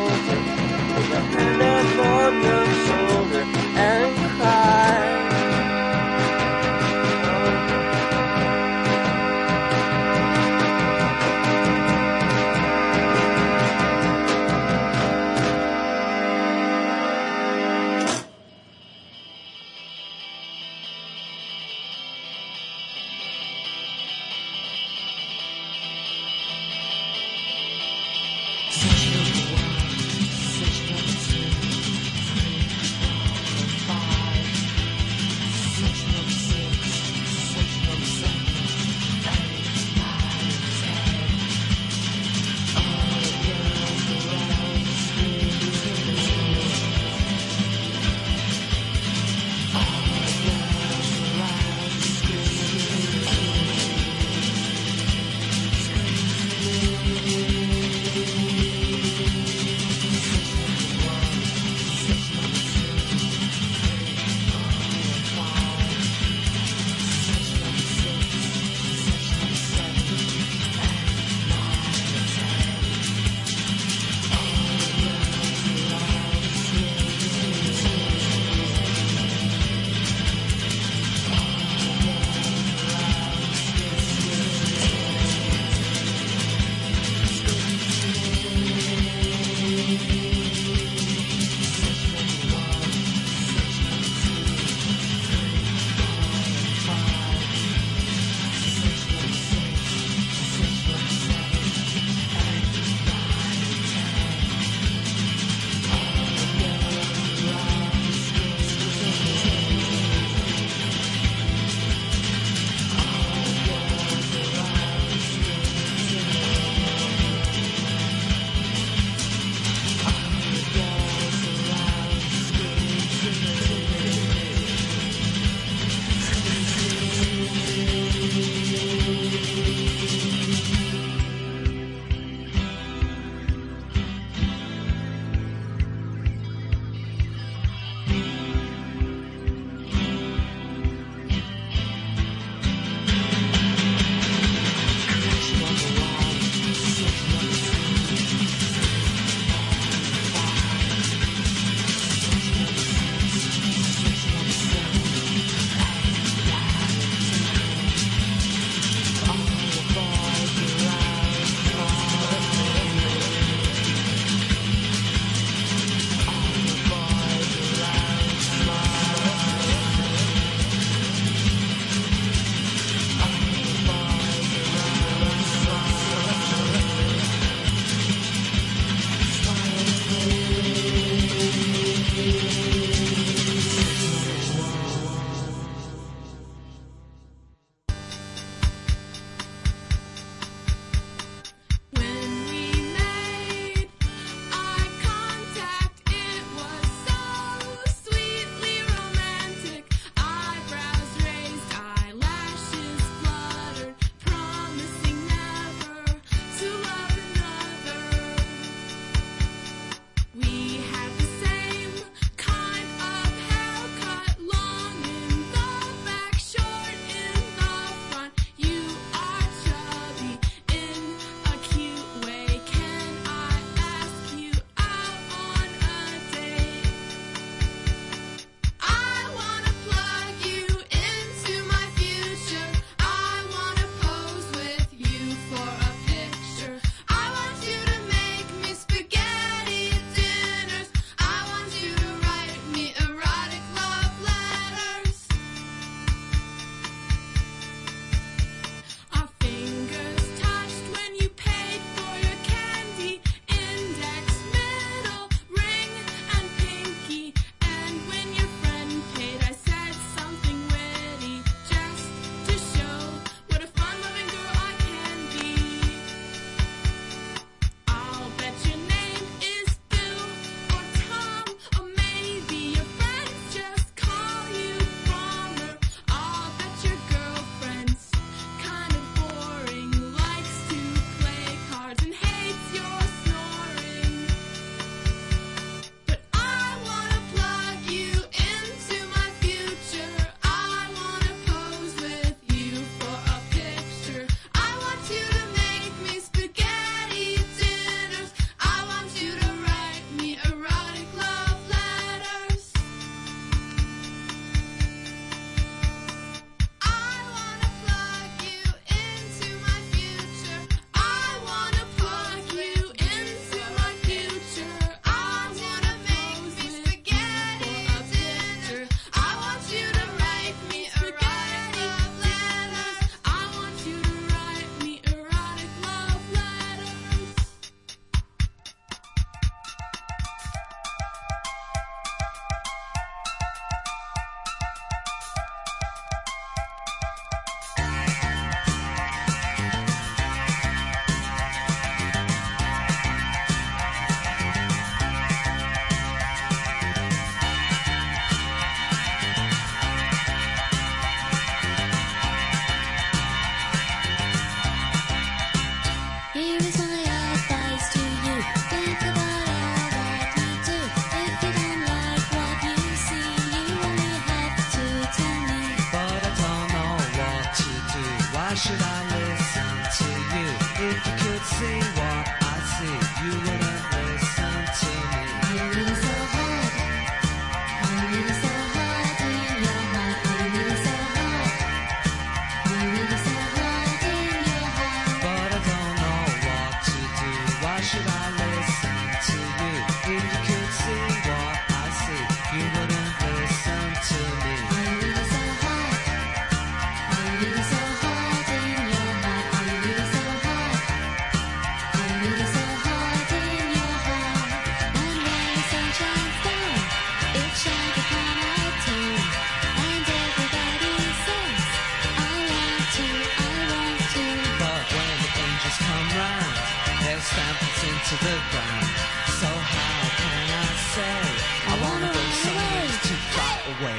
Why should I listen to you? If you could see what I see, you wouldn't listen to me. I'm really so hard. I'm really so hard in your heart. I'm really so hard. I'm really so hard in your heart. But I don't know what to do. Why should I listen to you? If you could see what I see, you wouldn't listen to me. I'm really so hard. I'm really so hard in your heart. I'm really so hard. I'm really so hard in your heart. And when the sun shines down, it shines upon our town. And everybody says, I want to, I want to. But when the angels come round, they'll stamp us into the ground. So how can I say I wanna go somewhere to fly away?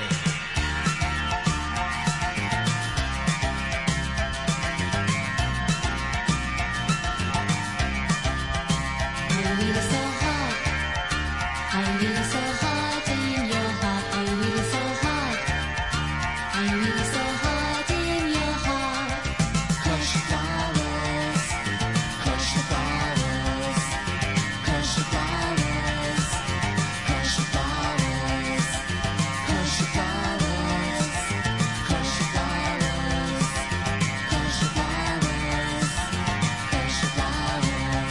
I'm really so hard. I'm really so hard in your heart. I'm really so hard. I'm really so hard in your heart. Crush the flowers. Crush the flowers. Crush the flowers. Crush the flowers. Crush the flowers. Crush the flowers. Crush the flowers. Crush the flowers.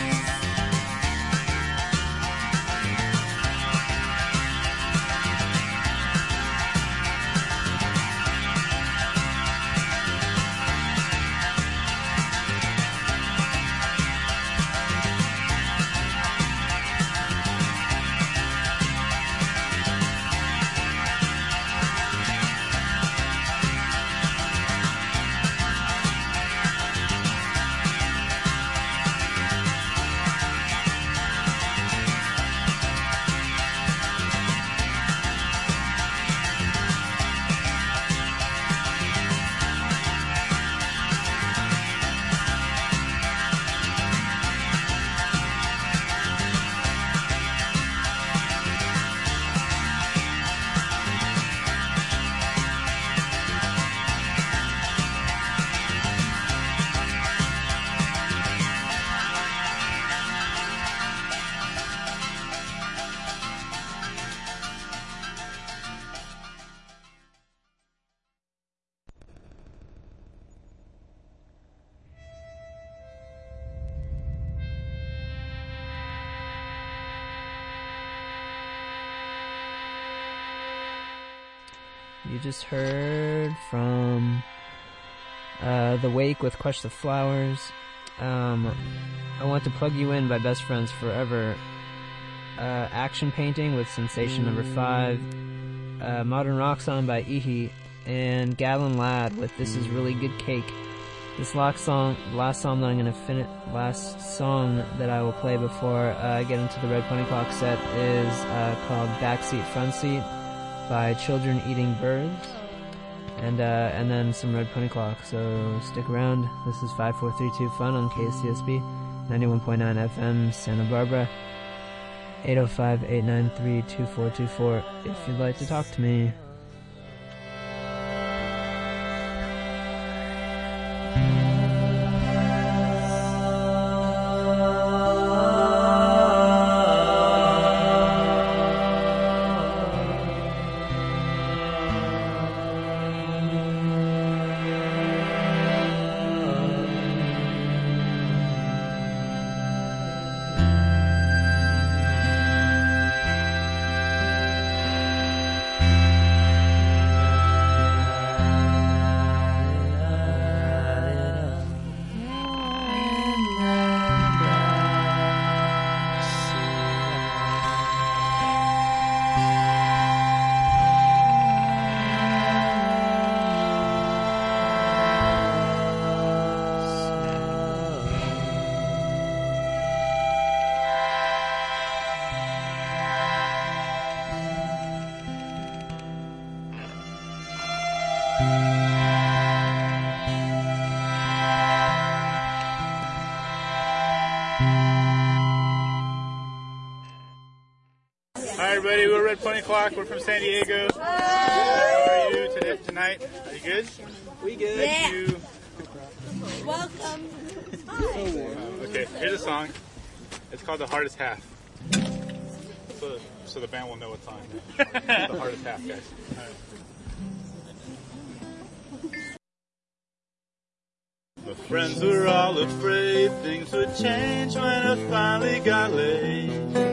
You just heard from uh, The Wake with Crush the Flowers. Um, I Want to Plug You In by Best Friends Forever. Uh, Action Painting with Sensation Number five. Uh, Modern Rock Song by Ihi. And Gallon Lad with This Is Really Good Cake. This last song, last song that I'm gonna finish, last song that I will play before uh, I get into the Red Pony Clock set is uh, called Backseat Front Seat by Children Eating Birds, and uh, and then some Red Pony Clock. So stick around. This is five four three two Fun on K C S B ninety-one point nine F M Santa Barbara. eight oh five, eight nine three, two four two four if you'd like to talk to me. Hi everybody, we're Red Pony Clock. We're from San Diego. How are you today, tonight? Are you good? We good. Thank you Welcome. Okay, here's a song. It's called The Hardest Half. So, so the band will know what's on. The Hardest Half, guys. All right. My friends were all afraid things would change when I finally got laid.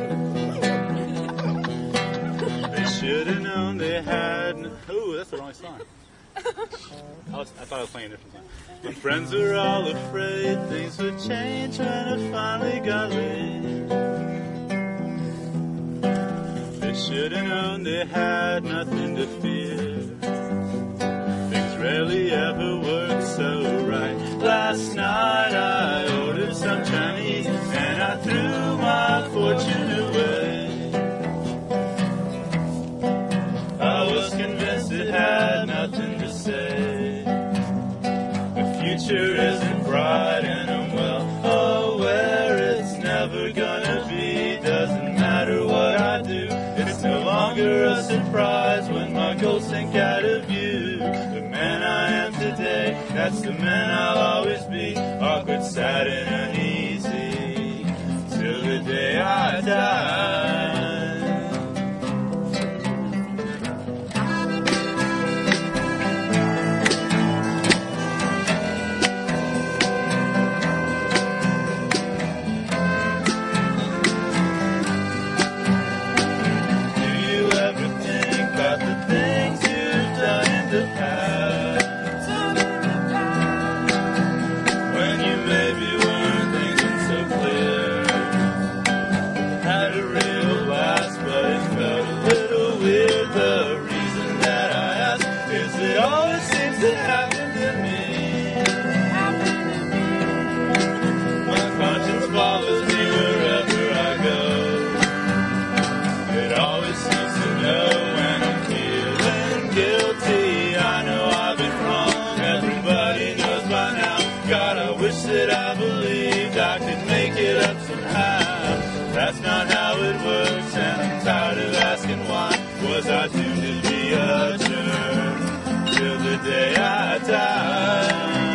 They should have known they had. No- Ooh, that's the wrong song. I, was, I thought I was playing a different song. My friends were all afraid things would change when I finally got laid. They should have known they had nothing to fear. Things rarely ever work so right. Last night I ordered some Chinese and I threw my fortune away. I was convinced it had nothing to say. The future isn't bright and I'm well aware it's never gonna be. Doesn't matter what I do, it's no longer a surprise when my goals sink out of view. The man I am today, that's the man I'll always be. Awkward, sad and uneasy till the day I die. That's not how it works, and I'm tired of asking why. Was I doomed to be a jerk till the day I die?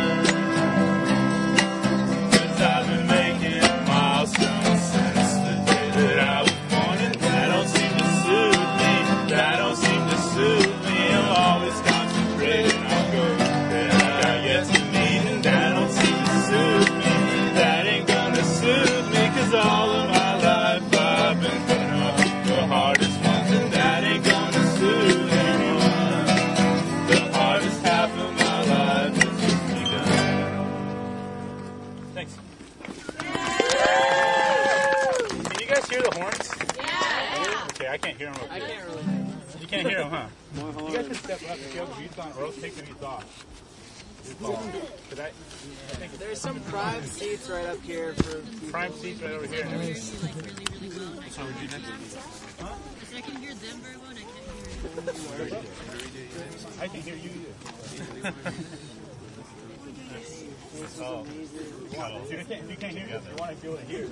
'Cause I've been making milestones since the day that I was born, and that don't seem to suit me. That don't seem to suit me. I'm always concentrating on goals that I got yet to meet, and that don't seem to suit me. That ain't gonna suit me, 'cause all of my I've been putting up the hardest ones, and that ain't gonna suit anyone. The hardest half of my life has just begun. Thanks. Can you guys hear the horns? Yeah. Okay, I can't hear them. I can't really. You can't hear them, huh? You guys should step up and get the beats on, or else take the beats off. I, I think There's some prime seats right up here for people. Prime seats right over here. Like really, really well. That's how we do that. Huh? Because I can hear them very well and I can't hear you. I can hear you either. Oh. Wow. If you can't, if you can't hear me, you want to be able to hear.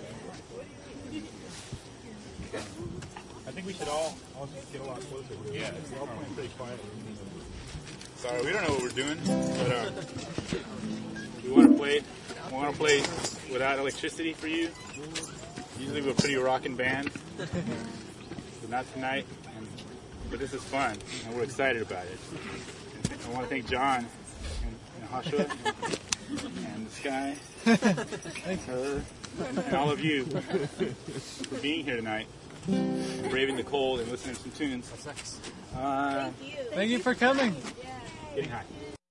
I think we should all, all just get a lot closer. Yeah, we're all playing pretty quiet. Sorry, we don't know what we're doing, but uh, we want to play. We want to play without electricity for you. Usually we're a pretty rockin' band, but not tonight. And, but this is fun, and we're excited about it. And I want to thank John and, and Joshua and, and this guy, thanks her, and all of you for being here tonight, braving the cold and listening to some tunes. Uh, Thank you. Thank you for coming. Getting high.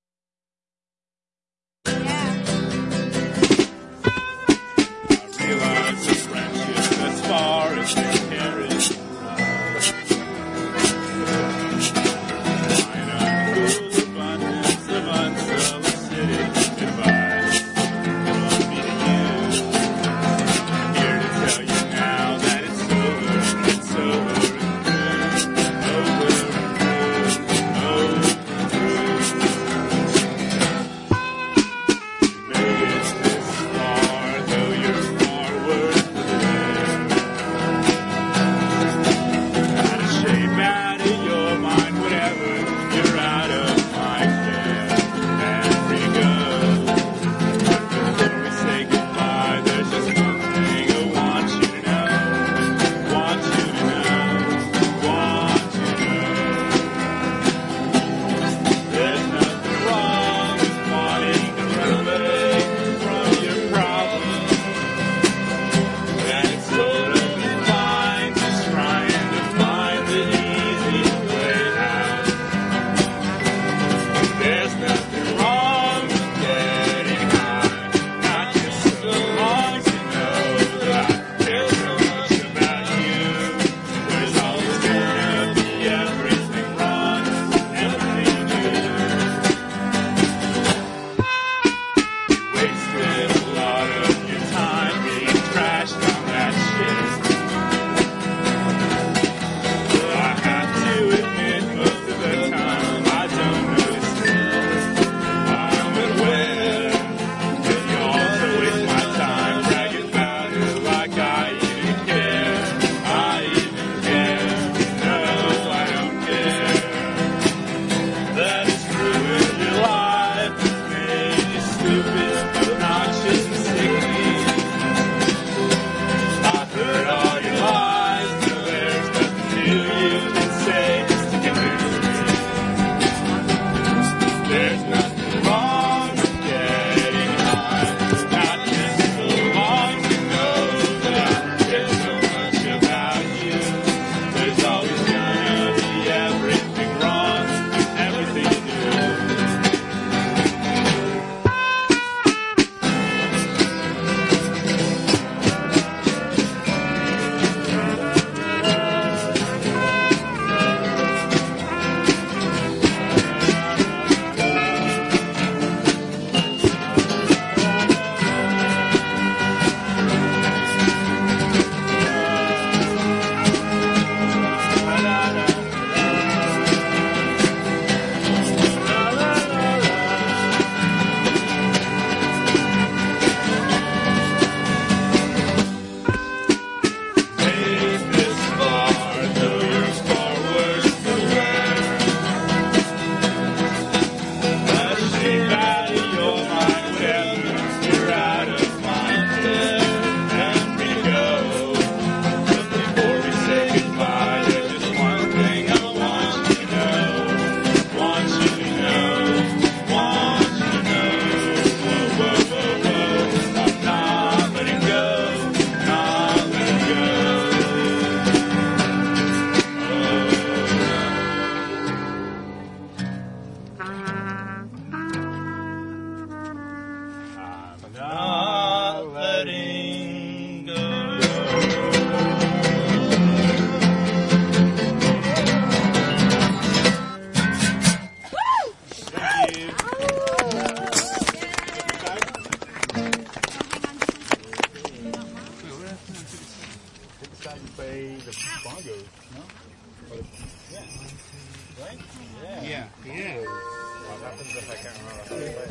I realize the friendship as far as they carry. Find a cool abundance of unsolicited advice from me to you. I'm here to tell you now that it's over, it's over and through, over and through, over and through. There's nothing wrong with getting high. Not just so long to know that I care so much about you. There's always gonna be everything wrong with everything you do. Not letting go. Thank you. Take the side and play the bongos, no? Or the- Yeah. Right? Yeah. Yeah. Yeah. What happens if I can't remember?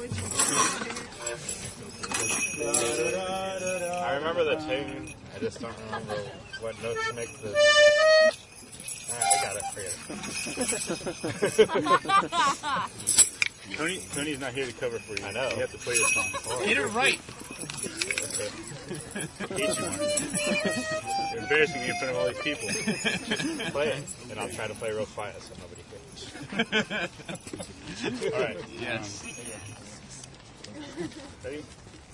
I remember the tune. I just don't remember what notes make the. Alright, I got it. Forget it. Tony, Tony's not here to cover for you. I know. You have to play your song. Get it right. Okay. Each one. You're embarrassing me in front of all these people. Just play it, and I'll try to play real quiet so nobody hears. All right. Yes. Um, ready?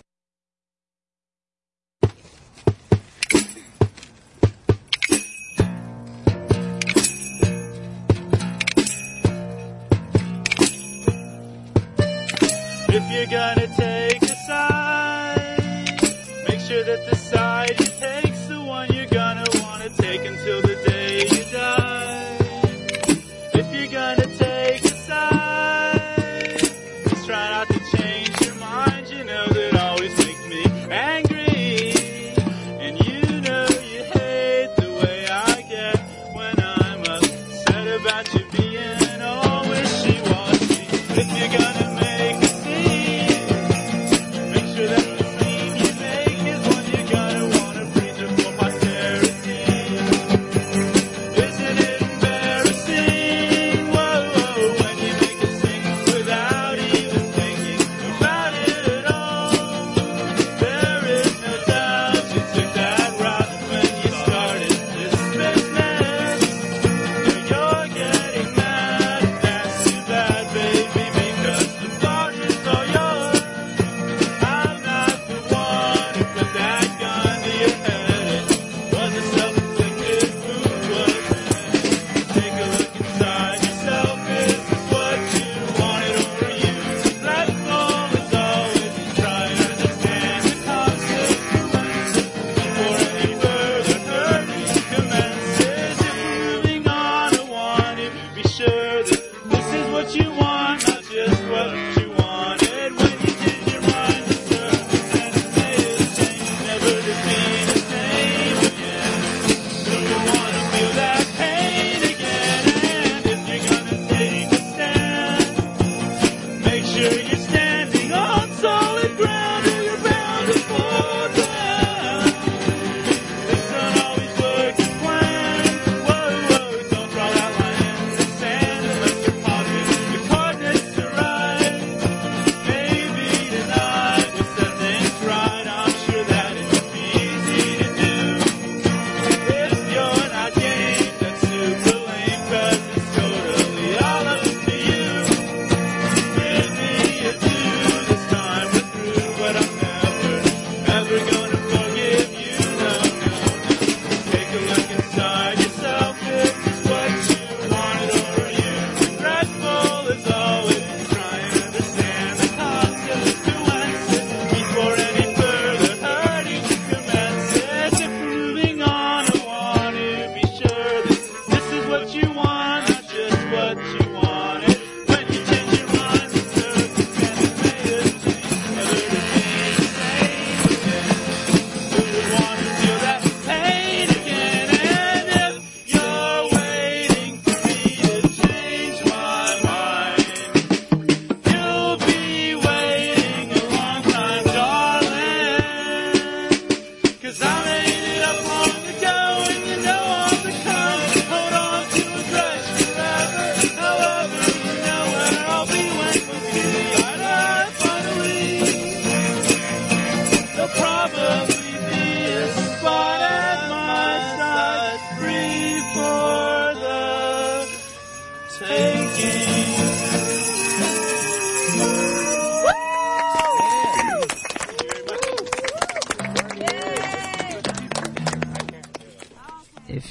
If you're gonna take a side, make sure that the side you take's the one you're gonna wanna take until the day you die. If you're gonna take a side, just try not to change your mind. You know that always makes me angry, and you know you hate the way I get when I'm upset about you being all wishy-washy. If you're gonna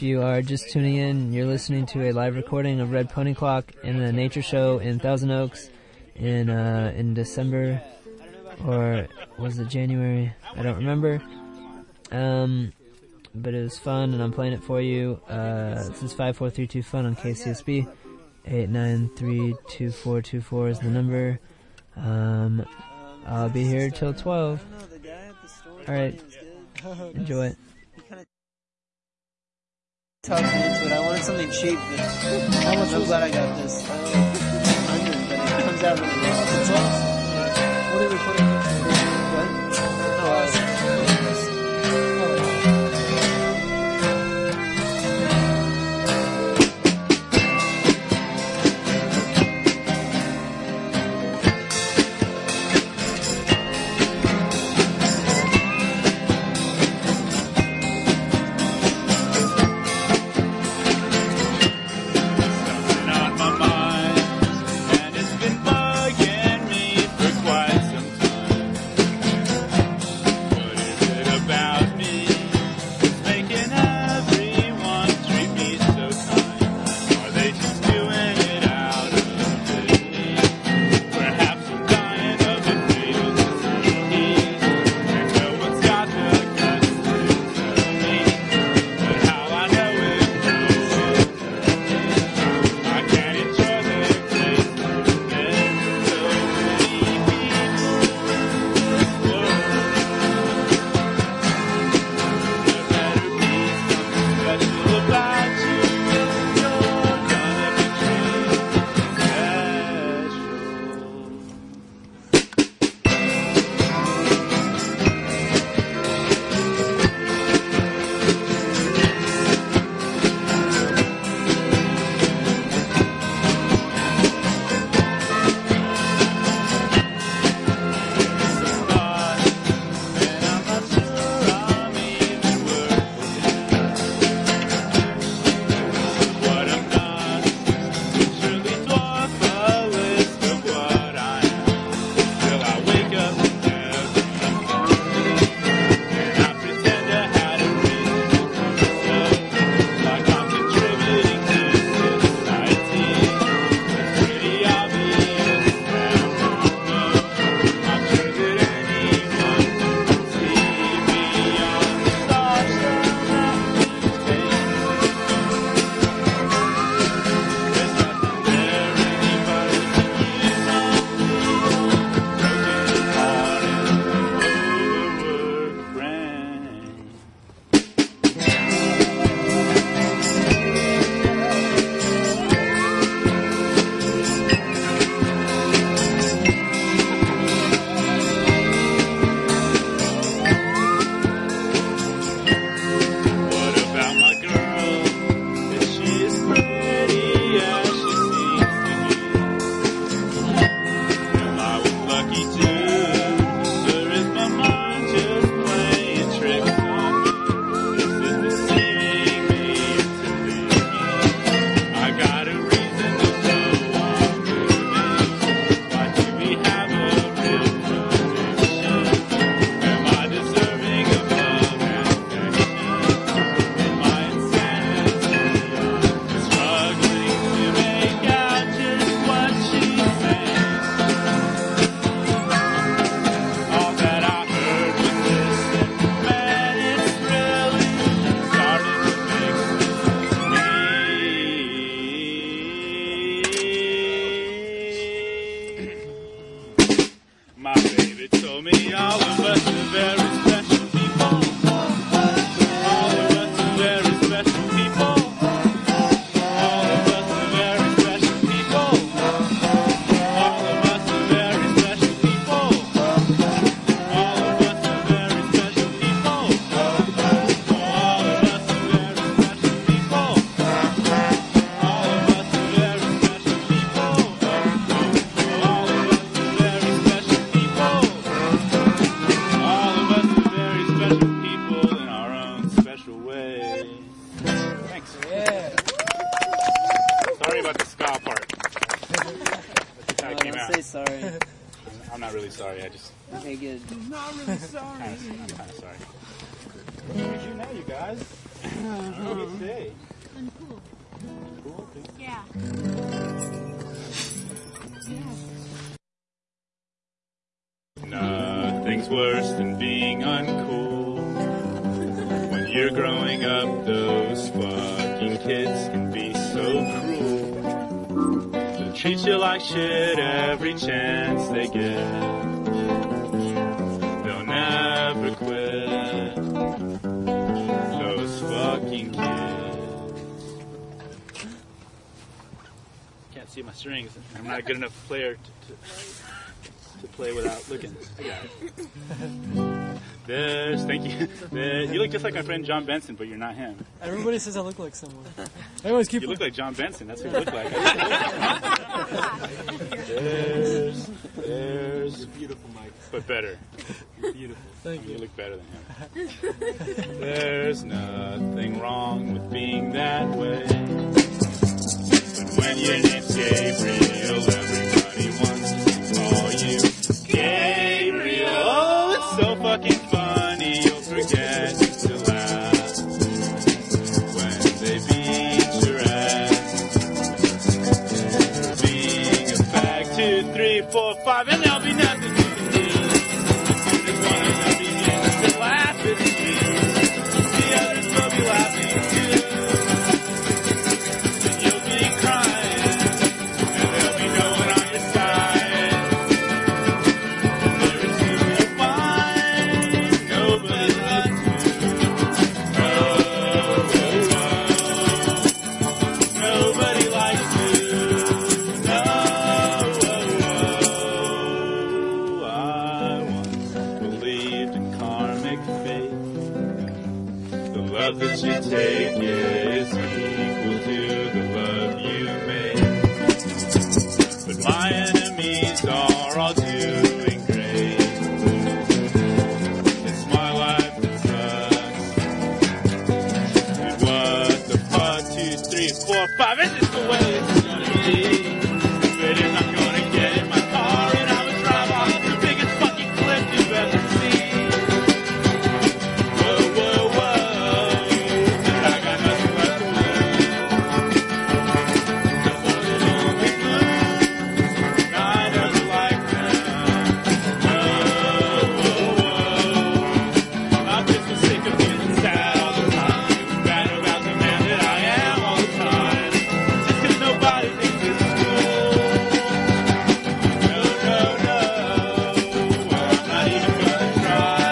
you are just tuning in, you're listening to a live recording of Red Pony Clock in a nature show in Thousand Oaks in uh, in December, or was it January? I don't remember. Um, but it was fun, and I'm playing it for you. Uh, this is five four three two Fun on K C S B. eight nine three two four two four is the number. Um, I'll be here till twelve. Alright, enjoy it. Talk me into it. I wanted something cheap, but I'm so glad I got this. Uh, one hundred, but it comes out really well. It's awesome. What are we recording? What? Oh, uh, sorry. I just. Okay, good. I'm not really sorry. I'm kind of sorry. Look at you now, you guys. Uncool. Yeah. Nothing's worse than being uncool. When you're growing up, those fucking kids can be so cruel. They'll treat you like shit every chance they get. They'll never quit. Those fucking kids. Can't see my strings. I'm not a good enough player to, to, to play without looking. There's, thank you. There, you look just like my friend John Benson, but you're not him. Everybody says I look like someone. I always keep. You look like John Benson. That's what you look like. there's, there's beautiful, Mike. But better. You're beautiful. Thank you. You look better than him. There's nothing wrong with being that way. But when your name's Gabriel, everybody wants to call you Gabriel. Oh, it's so fucking funny. You'll forget to laugh when they beat your ass. Being a fag, two, three, four, five, and there'll be nothing you can do. There's one of them begins to laugh at you. The others will be laughing too. And you'll be crying, and there'll be no one on your side. Very soon you'll find nobody loves you. Oh, oh, oh. Nobody likes you. No, oh, oh. I once believed in karmic fate. The love that you take is equal to the love you make. But my enemies are all doing great. It's my life that sucks. Dude, what the fuck? Two, three, four, five. Is this the way it's gonna be? But if I'm gonna get in my car and I would drive off the biggest fucking cliff you've ever seen. Whoa, whoa, whoa. I got nothing left to lose. The one that always lose. I never liked them. Whoa, whoa, whoa. I'm just so sick of feeling sad all the time. Feeling bad about the man that I am all the time. Just 'cause nobody thinks it's cool. No, no, no. Well, I'm not even gonna try.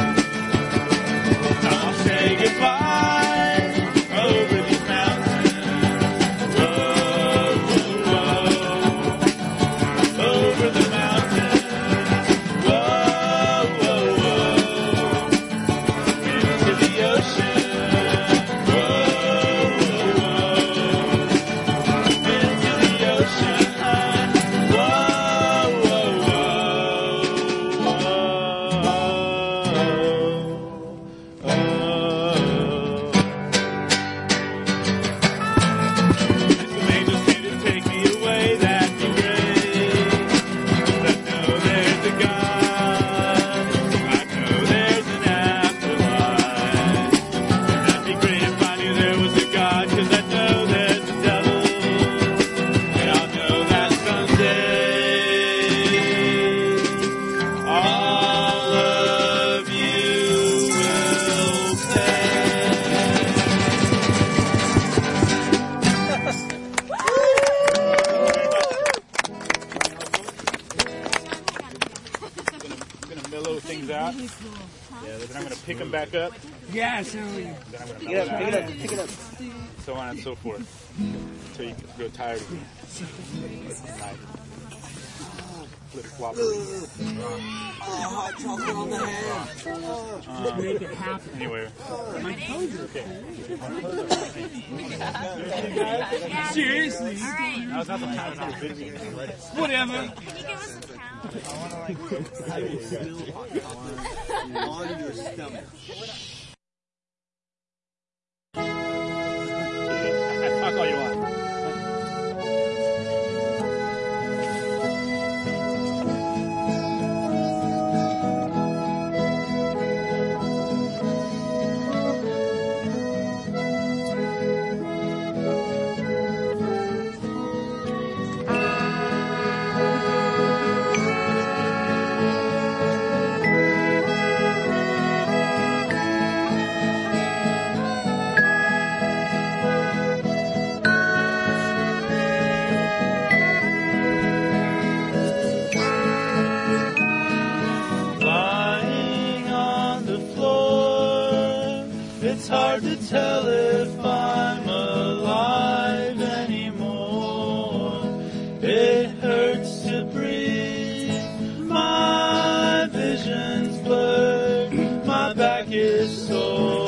I'll say goodbye over these mountains. Whoa, whoa, whoa. Over the mountains. Whoa, whoa, whoa. Into the ocean. Whoa, whoa, whoa. Into the ocean. Whoa, whoa, whoa. If some angels came to take me away, that'd be great. 'Cause I know there's a God. I know there's an afterlife. That'd be great if I knew there was a God, 'cause I know there's a devil. And I'll know that someday all of you will pay. I'm gonna mellow things out. Yeah, then I'm gonna pick them back up. Yeah, so. Then I'm gonna Pick mellow it up, pick it them up, out. pick it up. So on and so forth. Until you grow tired of me. Like, flip flop. Oh, hot chocolate on the hand. Um, Make it happen. Anyway. My toes are okay. Seriously? That was not the time for the video. Whatever. Can you give us a count? I will spill hot chocolate on your stomach. Talk all you want. hard to tell if I'm alive anymore. It hurts to breathe. My vision's blurred. My back is sore.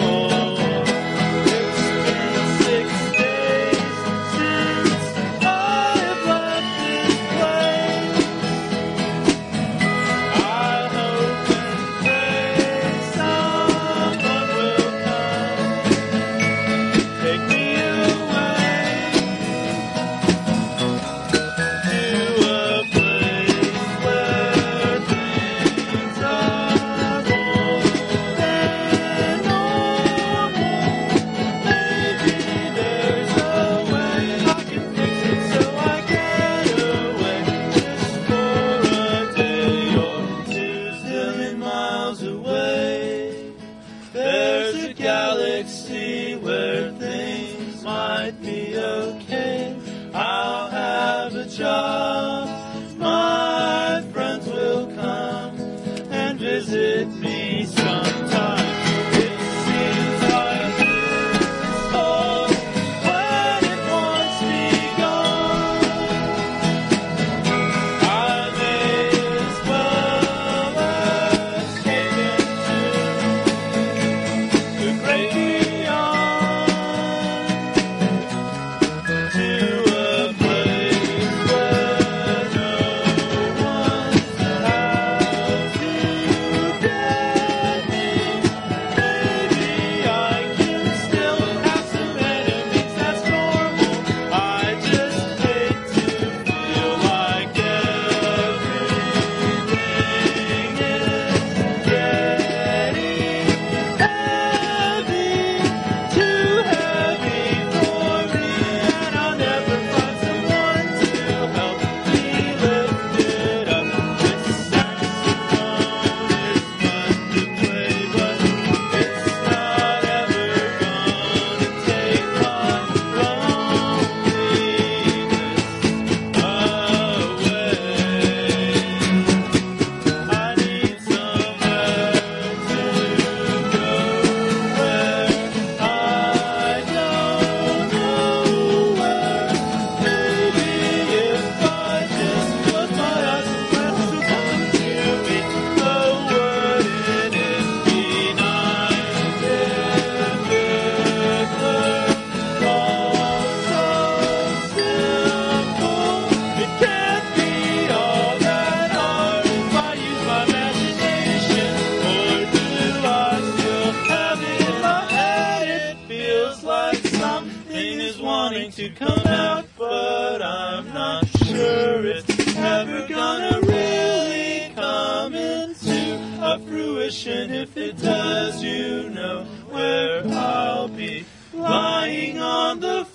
To come out, but I'm not sure it's ever gonna really come into a fruition. If it does, you know where I'll be, lying on the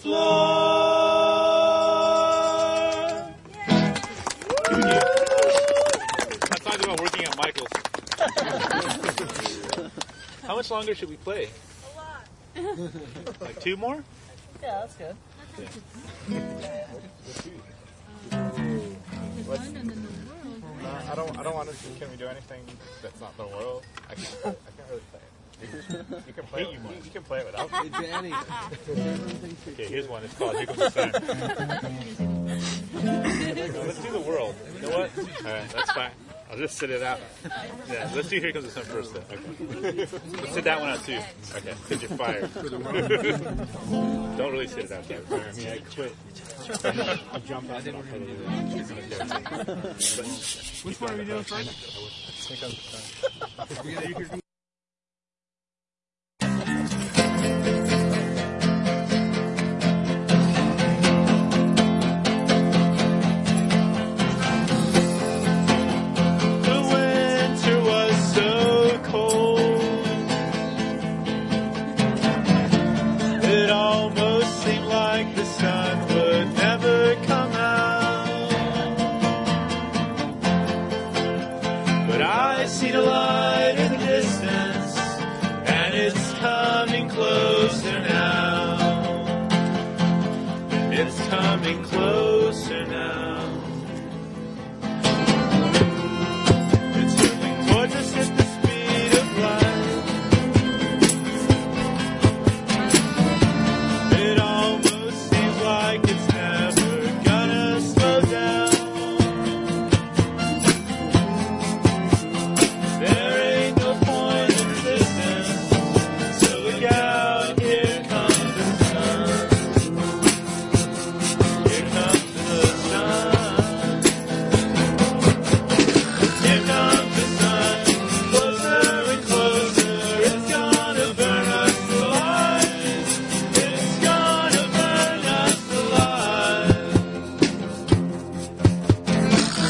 floor. That song's about working at Michael's. How much longer should we play? A lot. Like two more? Yeah, that's good. What's, uh, I don't. I don't want to. Can we do anything that's not the world? I can't. I can't really play it. You can play. It, you, you can play it without me. Danny. Okay, here's one. It's called "Here Comes the Sun." Let's do the world. You know what? All right, that's fine. I'll just sit it out. Yeah, let's do Here Comes the Sun first then. Okay. Let's sit that one out too. Okay, because you're fired. Don't really sit it out there. I mean, I quit. I'll jump out and I'll play it. Which one are we doing first? Here Comes the Sun. Coming closer now. It's moving towards us at the speed of light.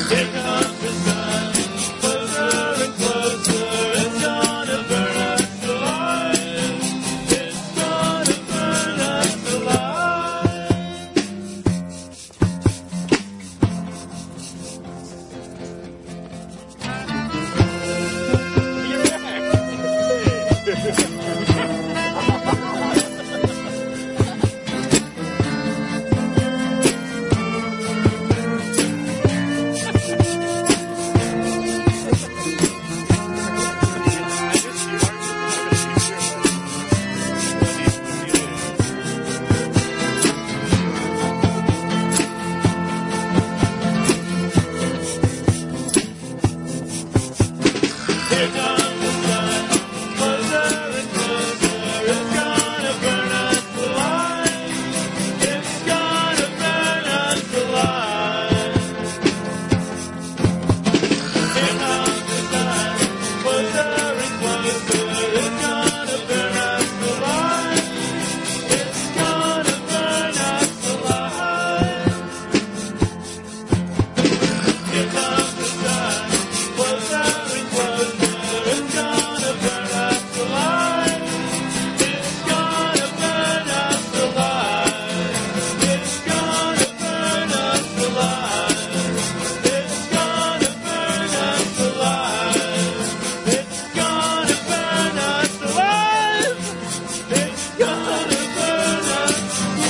Here comes the sun, closer and closer. It's gonna burn us alive. It's gonna burn us alive. Here comes the sun, closer and closer. It's gonna burn us alive. It's gonna burn us alive. Here comes the sun, closer and closer. It's gonna burn us alive. It's gonna burn us alive. Here comes the sun, closer and closer. It's gonna burn us alive. It's gonna burn us alive. It's gonna burn us alive. It's gonna burn us alive. It's gonna burn us alive. It's gonna burn us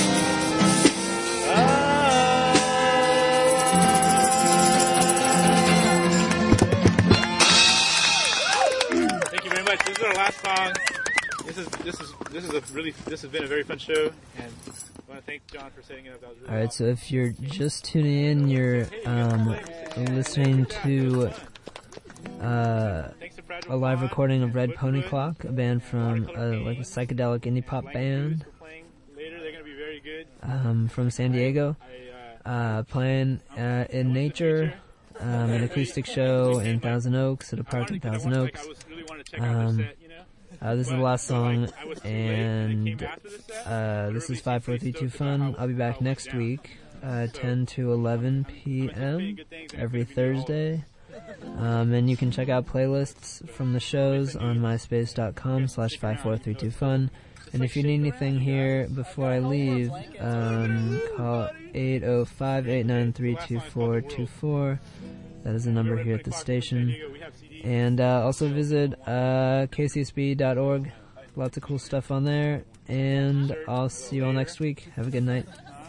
Thank you very much. This is our last song. This is this is this is a really this has been a very fun show, and I want to thank John for setting it up. That was really Alright, so if you're just tuning in, you're um, listening to uh, a live recording of Red Pony Clock, a band from uh, like a psychedelic indie pop band later. They're gonna be very good. um, from San Diego, uh, playing uh, in nature, um, an acoustic show in Thousand Oaks at a park in Thousand Oaks. Um, uh, this is the last song, and uh, this is five four three two Fun. I'll be back next week, uh, ten to eleven p.m. every Thursday. Um, and you can check out playlists from the shows on myspace.com slash 5432fun. And if you need anything here before I leave, um, call eight oh five, eight nine three, two four two four. That is the number here at the station. And uh, also visit uh, k c s b dot org. Lots of cool stuff on there. And I'll see you all next week. Have a good night.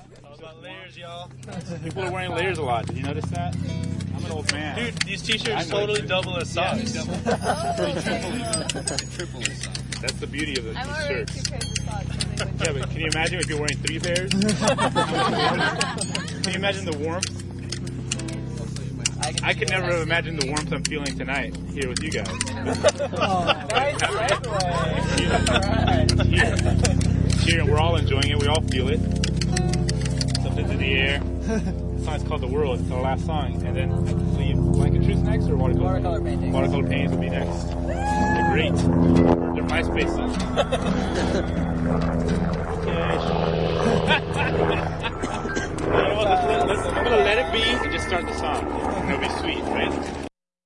People are wearing layers a lot. Did you notice that? I'm an old man. Dude, these t-shirts I know totally it. double as socks. Yeah, they triple, triple as socks. That's the beauty of the I'm wearing shirts. two pairs of socks. Yeah, but can you imagine if you're wearing three pairs? Can you imagine the warmth? I could never have imagined the warmth I'm feeling tonight here with you guys. Oh, nice It's here. It's here, and we're all enjoying it. We all feel it. Something's in the air. The song's called The World. It's our last song. And then I believe Blank of Truth next, or Watercolor? Watercolor Paintings. Watercolor Paintings will be next. They're great. They're MySpace songs. You know what, let's let- let's- I'm gonna let it be and just start the song. It'll be sweet, right?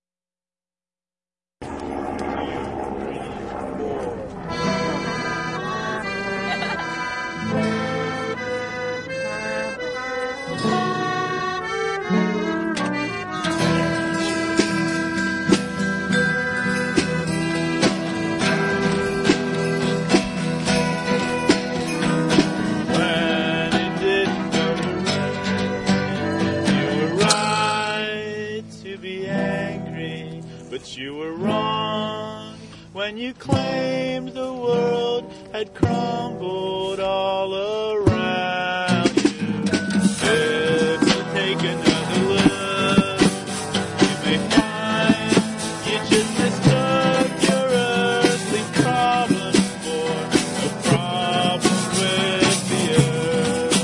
When it didn't go right, you were right to be angry, but you were wrong when you claimed the world had crumbled all around you. If you take another look, you may find you just mistook your earthly problems for a problem with the earth.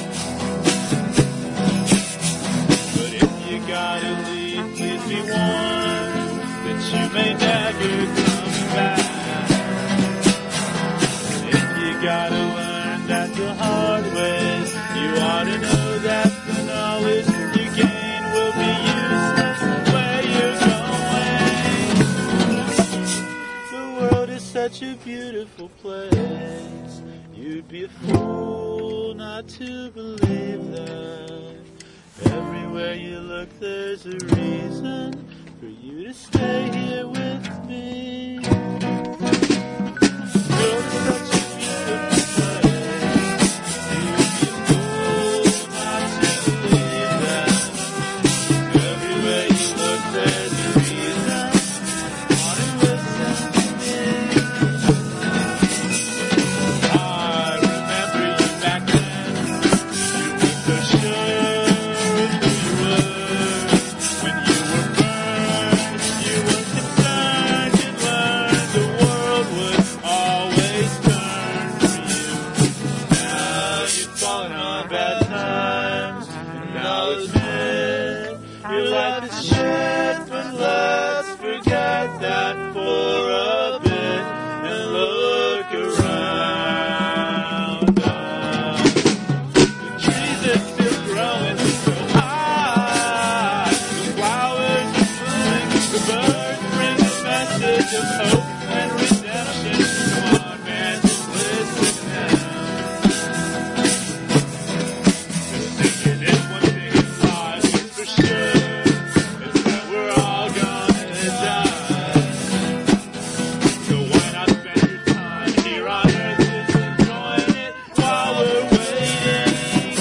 But if you gotta leave, please be warned that you may never come back. If you gotta learn that the hard way, you ought to know that the knowledge you gain will be useless such a beautiful place. You'd be a fool not to believe that. Everywhere you look, there's a reason for you to stay here with me. You're such a beautiful place. You'd be a fool not to believe that. Everywhere you look, there's a reason. Want to listen to me? I remember you back then. You were so sure of who you were. When you were burned, you were concerned and learned the world would always turn for you. Now you've fallen on bad times, and I'll admit your life is shit, but let's forget that for a bit and look around us. The trees are still growing so high, the flowers are blooming, the birds bring a message of hope and redemption. Come on, man, just listen now. Thinking it's one thing in life for sure, is that we're all gonna die. So why not spend your time here on earth just enjoying it while we're waiting?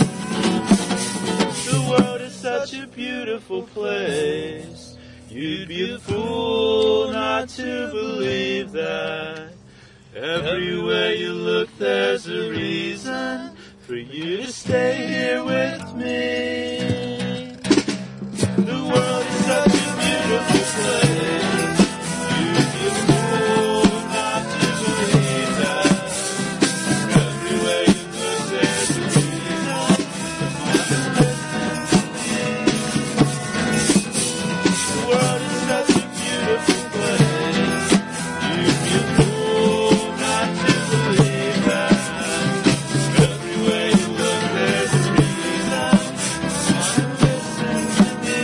The world is such a beautiful place. You'd be a fool not to believe that. Everywhere you look, there's a reason for you to stay here with me. The world is such a beautiful place. You'd be a fool not to believe that. Everywhere you look, there's a reason. The world is such a beautiful place. You'd be a fool not to believe that. Everywhere you look, there's a reason. Wanna listen to me?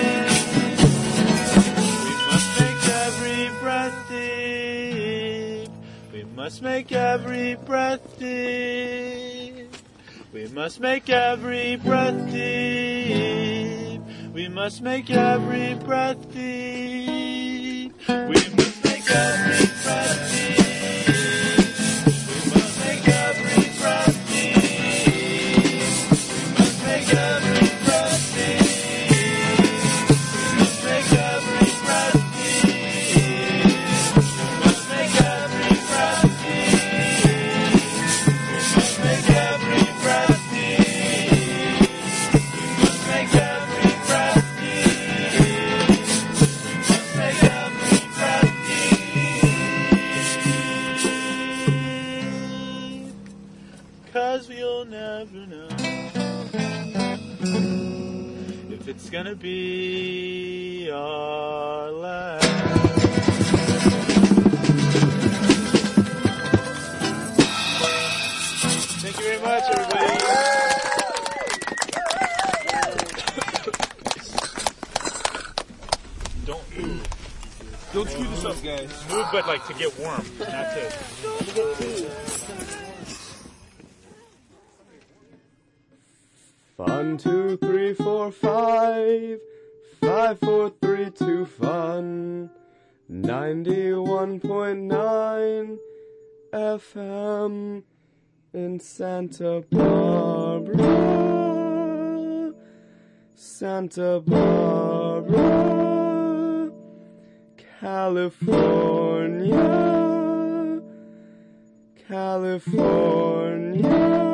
We must make every breath deep. We must make every breath deep. We must make every breath deep. We must make every breath deep. We must make every breath deep. We must make every breath deep. We must make every breath deep. We must make every breath deep. We must make every breath deep. We must make every breath deep. We must make every breath deep. Cause we'll never know if it's gonna be our last. Thank you very much, everybody. Don't move. Don't screw this up, guys. Move, but like to get warm, not to. Fun, two, three, four, five. Five, four, three, two, fun. Ninety-one point nine F M in Santa Barbara. Santa Barbara, California. California.